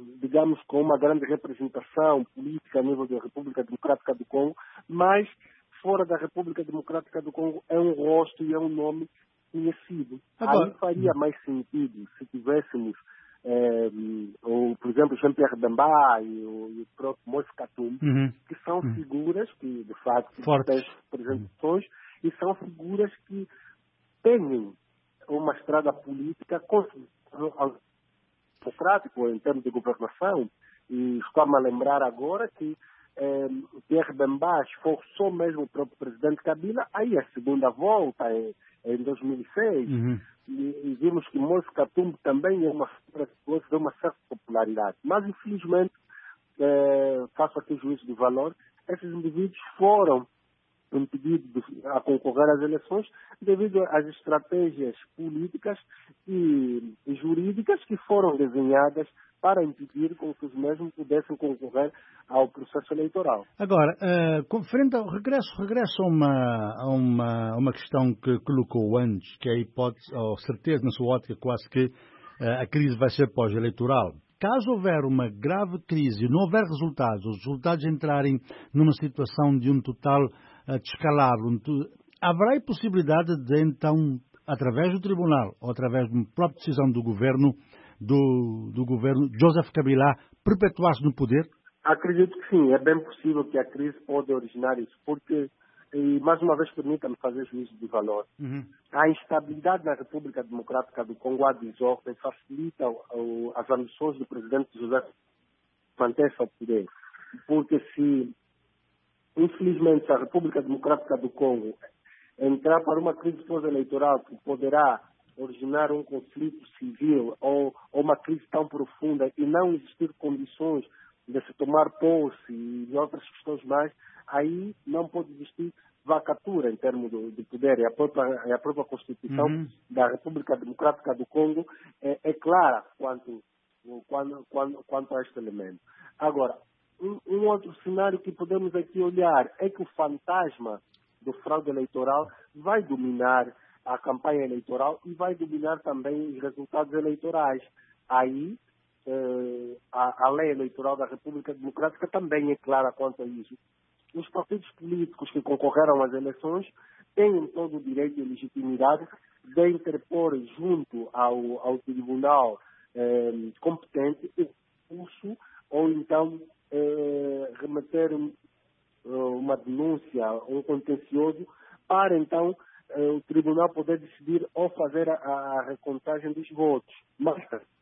digamos, com uma grande representação política a nível da República Democrática do Congo, mas fora da República Democrática do Congo é um rosto e é um nome conhecido. Agora, aí faria mais sentido se tivéssemos, por exemplo, Jean-Pierre Bemba e o próprio Moise Katumbi, que são figuras que, de facto, têm representações e são figuras que têm uma estrada política democrática em termos de governação. E estou-me a lembrar agora que Pierre Bemba esforçou mesmo o próprio presidente Kabila, aí a segunda volta em 2006, e vimos que Moise Katumbi também é uma figura que gosta de uma certa popularidade. Mas, infelizmente, faço aqui juízo de valor, esses indivíduos foram impedidos a concorrer às eleições devido às estratégias políticas e jurídicas que foram desenhadas para impedir com que os mesmos pudessem concorrer ao processo eleitoral. Agora, frente ao regresso a uma questão que colocou antes, que é a hipótese, ou certeza na sua ótica quase que a crise vai ser pós-eleitoral. Caso houver uma grave crise e não houver resultados, os resultados entrarem numa situação de um total descalabro, haverá a possibilidade de, então, através do Tribunal ou através de uma própria decisão do governo, do governo Joseph Kabila, perpetuar-se no poder? Acredito que sim, é bem possível que a crise pode originar isso, porque, e mais uma vez permita-me fazer juízo de valor, a instabilidade na República Democrática do Congo, a desordem, facilita as ambições do presidente José manter-se ao poder, porque se, infelizmente, se a República Democrática do Congo entrar para uma crise pós-eleitoral que poderá originar um conflito civil ou uma crise tão profunda e não existir condições de se tomar posse e outras questões mais, aí não pode existir vacatura em termos de poder. E a própria Constituição da República Democrática do Congo é clara quanto a este elemento. Agora, um outro cenário que podemos aqui olhar é que o fantasma do fraude eleitoral vai dominar a campanha eleitoral e vai dominar também os resultados eleitorais. Aí, a lei eleitoral da República Democrática também é clara quanto a isso. Os partidos políticos que concorreram às eleições têm todo o direito e legitimidade de interpor junto ao tribunal competente o curso ou então remeter uma denúncia, um contencioso, para então o tribunal poder decidir ou fazer a recontagem dos votos. Mas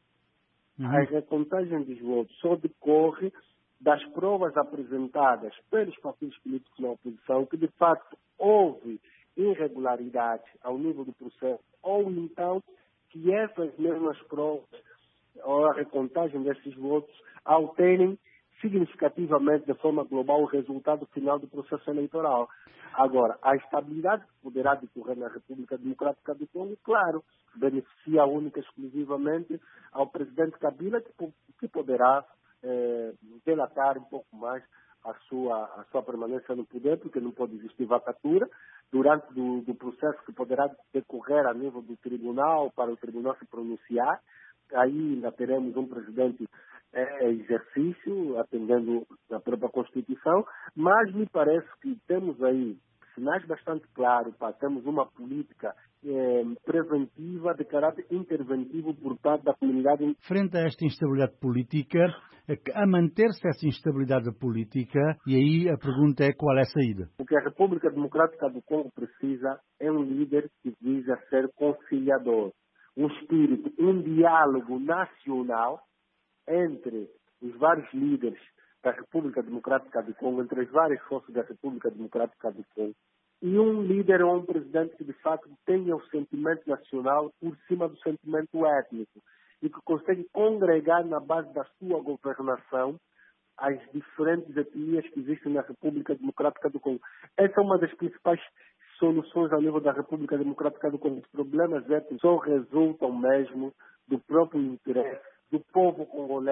a recontagem dos votos só decorre das provas apresentadas pelos partidos políticos na oposição que de facto houve irregularidades ao nível do processo, ou então que essas mesmas provas ou a recontagem desses votos alterem significativamente, de forma global, o resultado final do processo eleitoral. Agora, a estabilidade que poderá decorrer na República Democrática do Congo, claro, beneficia única e exclusivamente ao presidente Kabila, que poderá delatar um pouco mais a sua permanência no poder, porque não pode existir vacatura durante do processo que poderá decorrer a nível do tribunal, para o tribunal se pronunciar. Aí ainda teremos um presidente exercício, atendendo a própria Constituição, mas me parece que temos aí sinais bastante claros, temos uma política preventiva de caráter interventivo por parte da comunidade. Frente a esta instabilidade política, a manter-se essa instabilidade política, e aí a pergunta é qual é a saída? O que a República Democrática do Congo precisa é um líder que visa ser conciliador, um espírito, um diálogo nacional entre os vários líderes da República Democrática do Congo, entre as várias forças da República Democrática do Congo, e um líder ou um presidente que de facto tenha o sentimento nacional por cima do sentimento étnico e que consegue congregar na base da sua governação as diferentes etnias que existem na República Democrática do Congo. Essa é uma das principais soluções ao nível da República Democrática do Congo. Os problemas étnicos só resultam mesmo do próprio interesse do povo congolês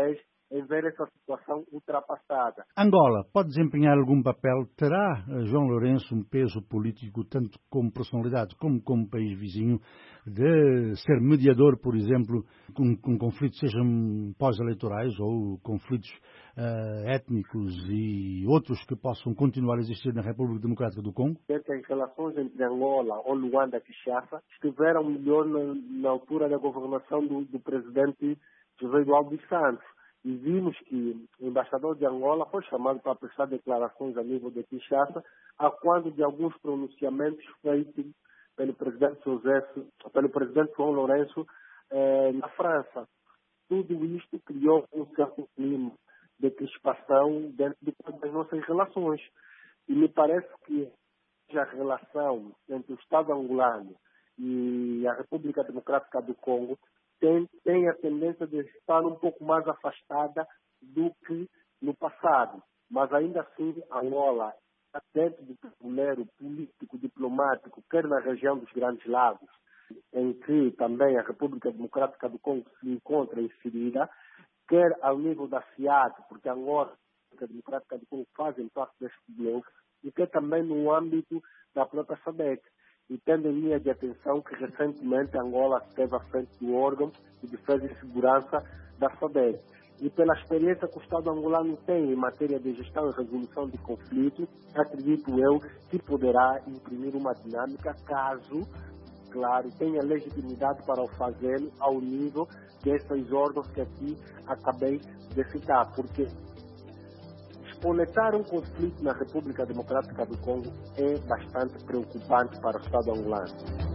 em ver essa situação ultrapassada. Angola pode desempenhar algum papel? Terá João Lourenço um peso político, tanto como personalidade como como país vizinho, de ser mediador, por exemplo, com conflitos, sejam pós-eleitorais ou conflitos étnicos e outros que possam continuar a existir na República Democrática do Congo? Que as relações entre Angola ou Luanda e Kinshasa estiveram melhor na altura da governação do presidente José Eduardo dos Santos. E vimos que o embaixador de Angola foi chamado para prestar declarações a nível de Kinshasa, a quando de alguns pronunciamentos feitos pelo presidente João Lourenço na França. Tudo isto criou um certo clima de crispação dentro das nossas relações. E me parece que a relação entre o Estado angolano e a República Democrática do Congo tem a tendência de estar um pouco mais afastada do que no passado. Mas ainda assim, Angola, dentro do tabuleiro político, diplomático, quer na região dos Grandes Lagos, em que também a República Democrática do Congo se encontra inserida, quer ao nível da FIAT, porque Angola e a República Democrática do Congo fazem parte deste bloco, e quer também no âmbito da própria SADC. E tendo em linha de atenção que recentemente Angola esteve à frente do órgão de defesa e segurança da SADC. E pela experiência que o Estado angolano tem em matéria de gestão e resolução de conflitos, acredito eu que poderá imprimir uma dinâmica caso, claro, tenha legitimidade para o fazê-lo ao nível desses órgãos que aqui acabei de citar, porque espoletar um conflito na República Democrática do Congo é bastante preocupante para o Estado angolano.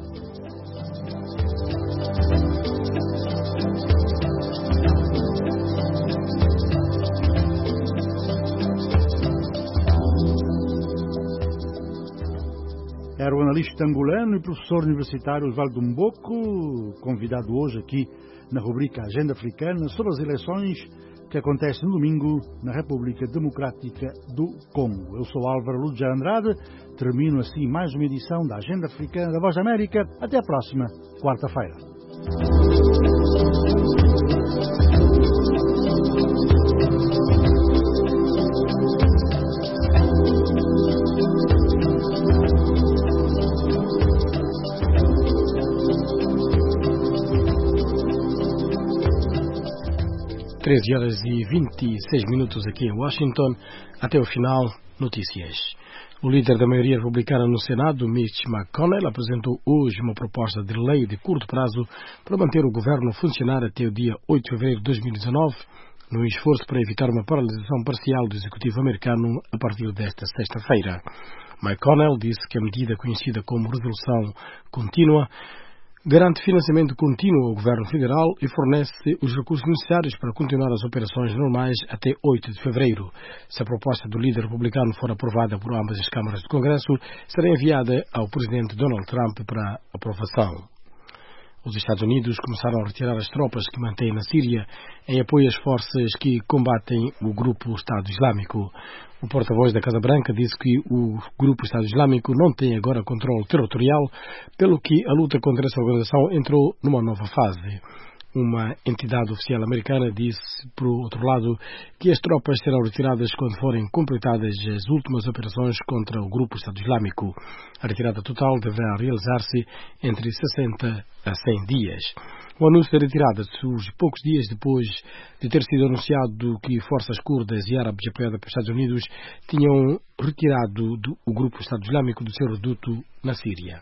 Era o analista angolano e professor universitário Osvaldo Mboco, convidado hoje aqui na rubrica Agenda Africana sobre as eleições que acontecem no domingo na República Democrática do Congo. Eu sou Álvaro Lúcio Andrade, termino assim mais uma edição da Agenda Africana da Voz da América. Até a próxima quarta-feira. Horas e 26 minutos aqui em Washington. Até o final, notícias. O líder da maioria republicana no Senado, Mitch McConnell, apresentou hoje uma proposta de lei de curto prazo para manter o governo funcionar até o dia 8 de fevereiro de 2019, num esforço para evitar uma paralisação parcial do executivo americano a partir desta sexta-feira. McConnell disse que a medida conhecida como resolução contínua garante financiamento contínuo ao governo federal e fornece os recursos necessários para continuar as operações normais até 8 de fevereiro. Se a proposta do líder republicano for aprovada por ambas as câmaras do Congresso, será enviada ao presidente Donald Trump para aprovação. Os Estados Unidos começaram a retirar as tropas que mantêm na Síria em apoio às forças que combatem o grupo Estado Islâmico. O porta-voz da Casa Branca disse que o grupo Estado Islâmico não tem agora controle territorial, pelo que a luta contra essa organização entrou numa nova fase. Uma entidade oficial americana disse, por outro lado, que as tropas serão retiradas quando forem completadas as últimas operações contra o grupo Estado Islâmico. A retirada total deverá realizar-se entre 60 a 100 dias. O anúncio da retirada surge poucos dias depois de ter sido anunciado que forças curdas e árabes apoiadas pelos Estados Unidos tinham retirado o grupo Estado Islâmico do seu reduto na Síria.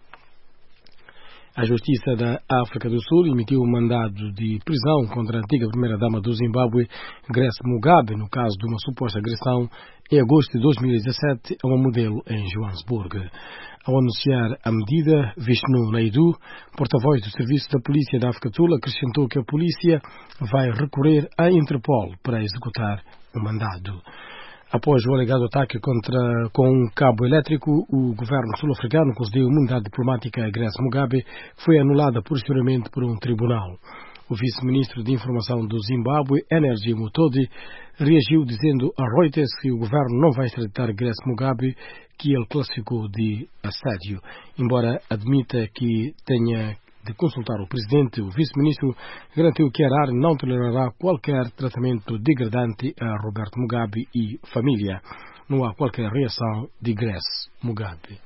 A Justiça da África do Sul emitiu um mandado de prisão contra a antiga primeira-dama do Zimbábue, Grace Mugabe, no caso de uma suposta agressão em agosto de 2017 a uma modelo em Joanesburgo. Ao anunciar a medida, Vishnu Naidu, porta-voz do Serviço da Polícia da África do Sul, acrescentou que a polícia vai recorrer à Interpol para executar o mandado. Após o alegado ataque com um cabo elétrico, o governo sul-africano concedeu imunidade diplomática a Grace Mugabe, que foi anulada posteriormente por um tribunal. O vice-ministro de Informação do Zimbábue, Energy Mutodi, reagiu dizendo a Reuters que o governo não vai extraditar Grace Mugabe, que ele classificou de assédio, embora admita que tenha de consultar o presidente, o vice-ministro garantiu que Harare não tolerará qualquer tratamento degradante a Roberto Mugabe e família. Não há qualquer reação de Grace Mugabe.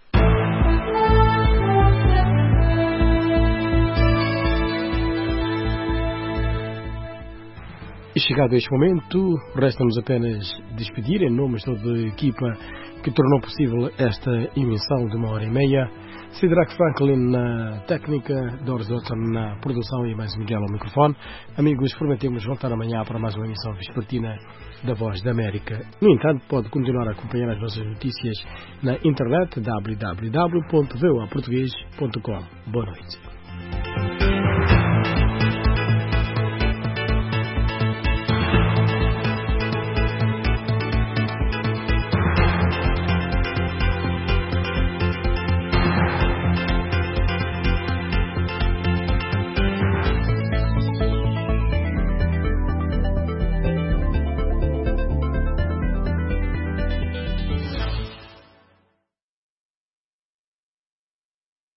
E chegado a este momento, resta-nos apenas despedir em nome de toda a equipa que tornou possível esta emissão de 1h30. Sidraque Franklin na técnica, Doris Dotson na produção e mais Miguel ao microfone. Amigos, prometemos voltar amanhã para mais uma emissão vespertina da Voz da América. No entanto, pode continuar a acompanhar as nossas notícias na internet www.voaportugues.com. Boa noite.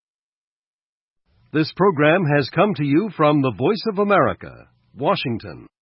This program has come to you from the Voice of America, Washington.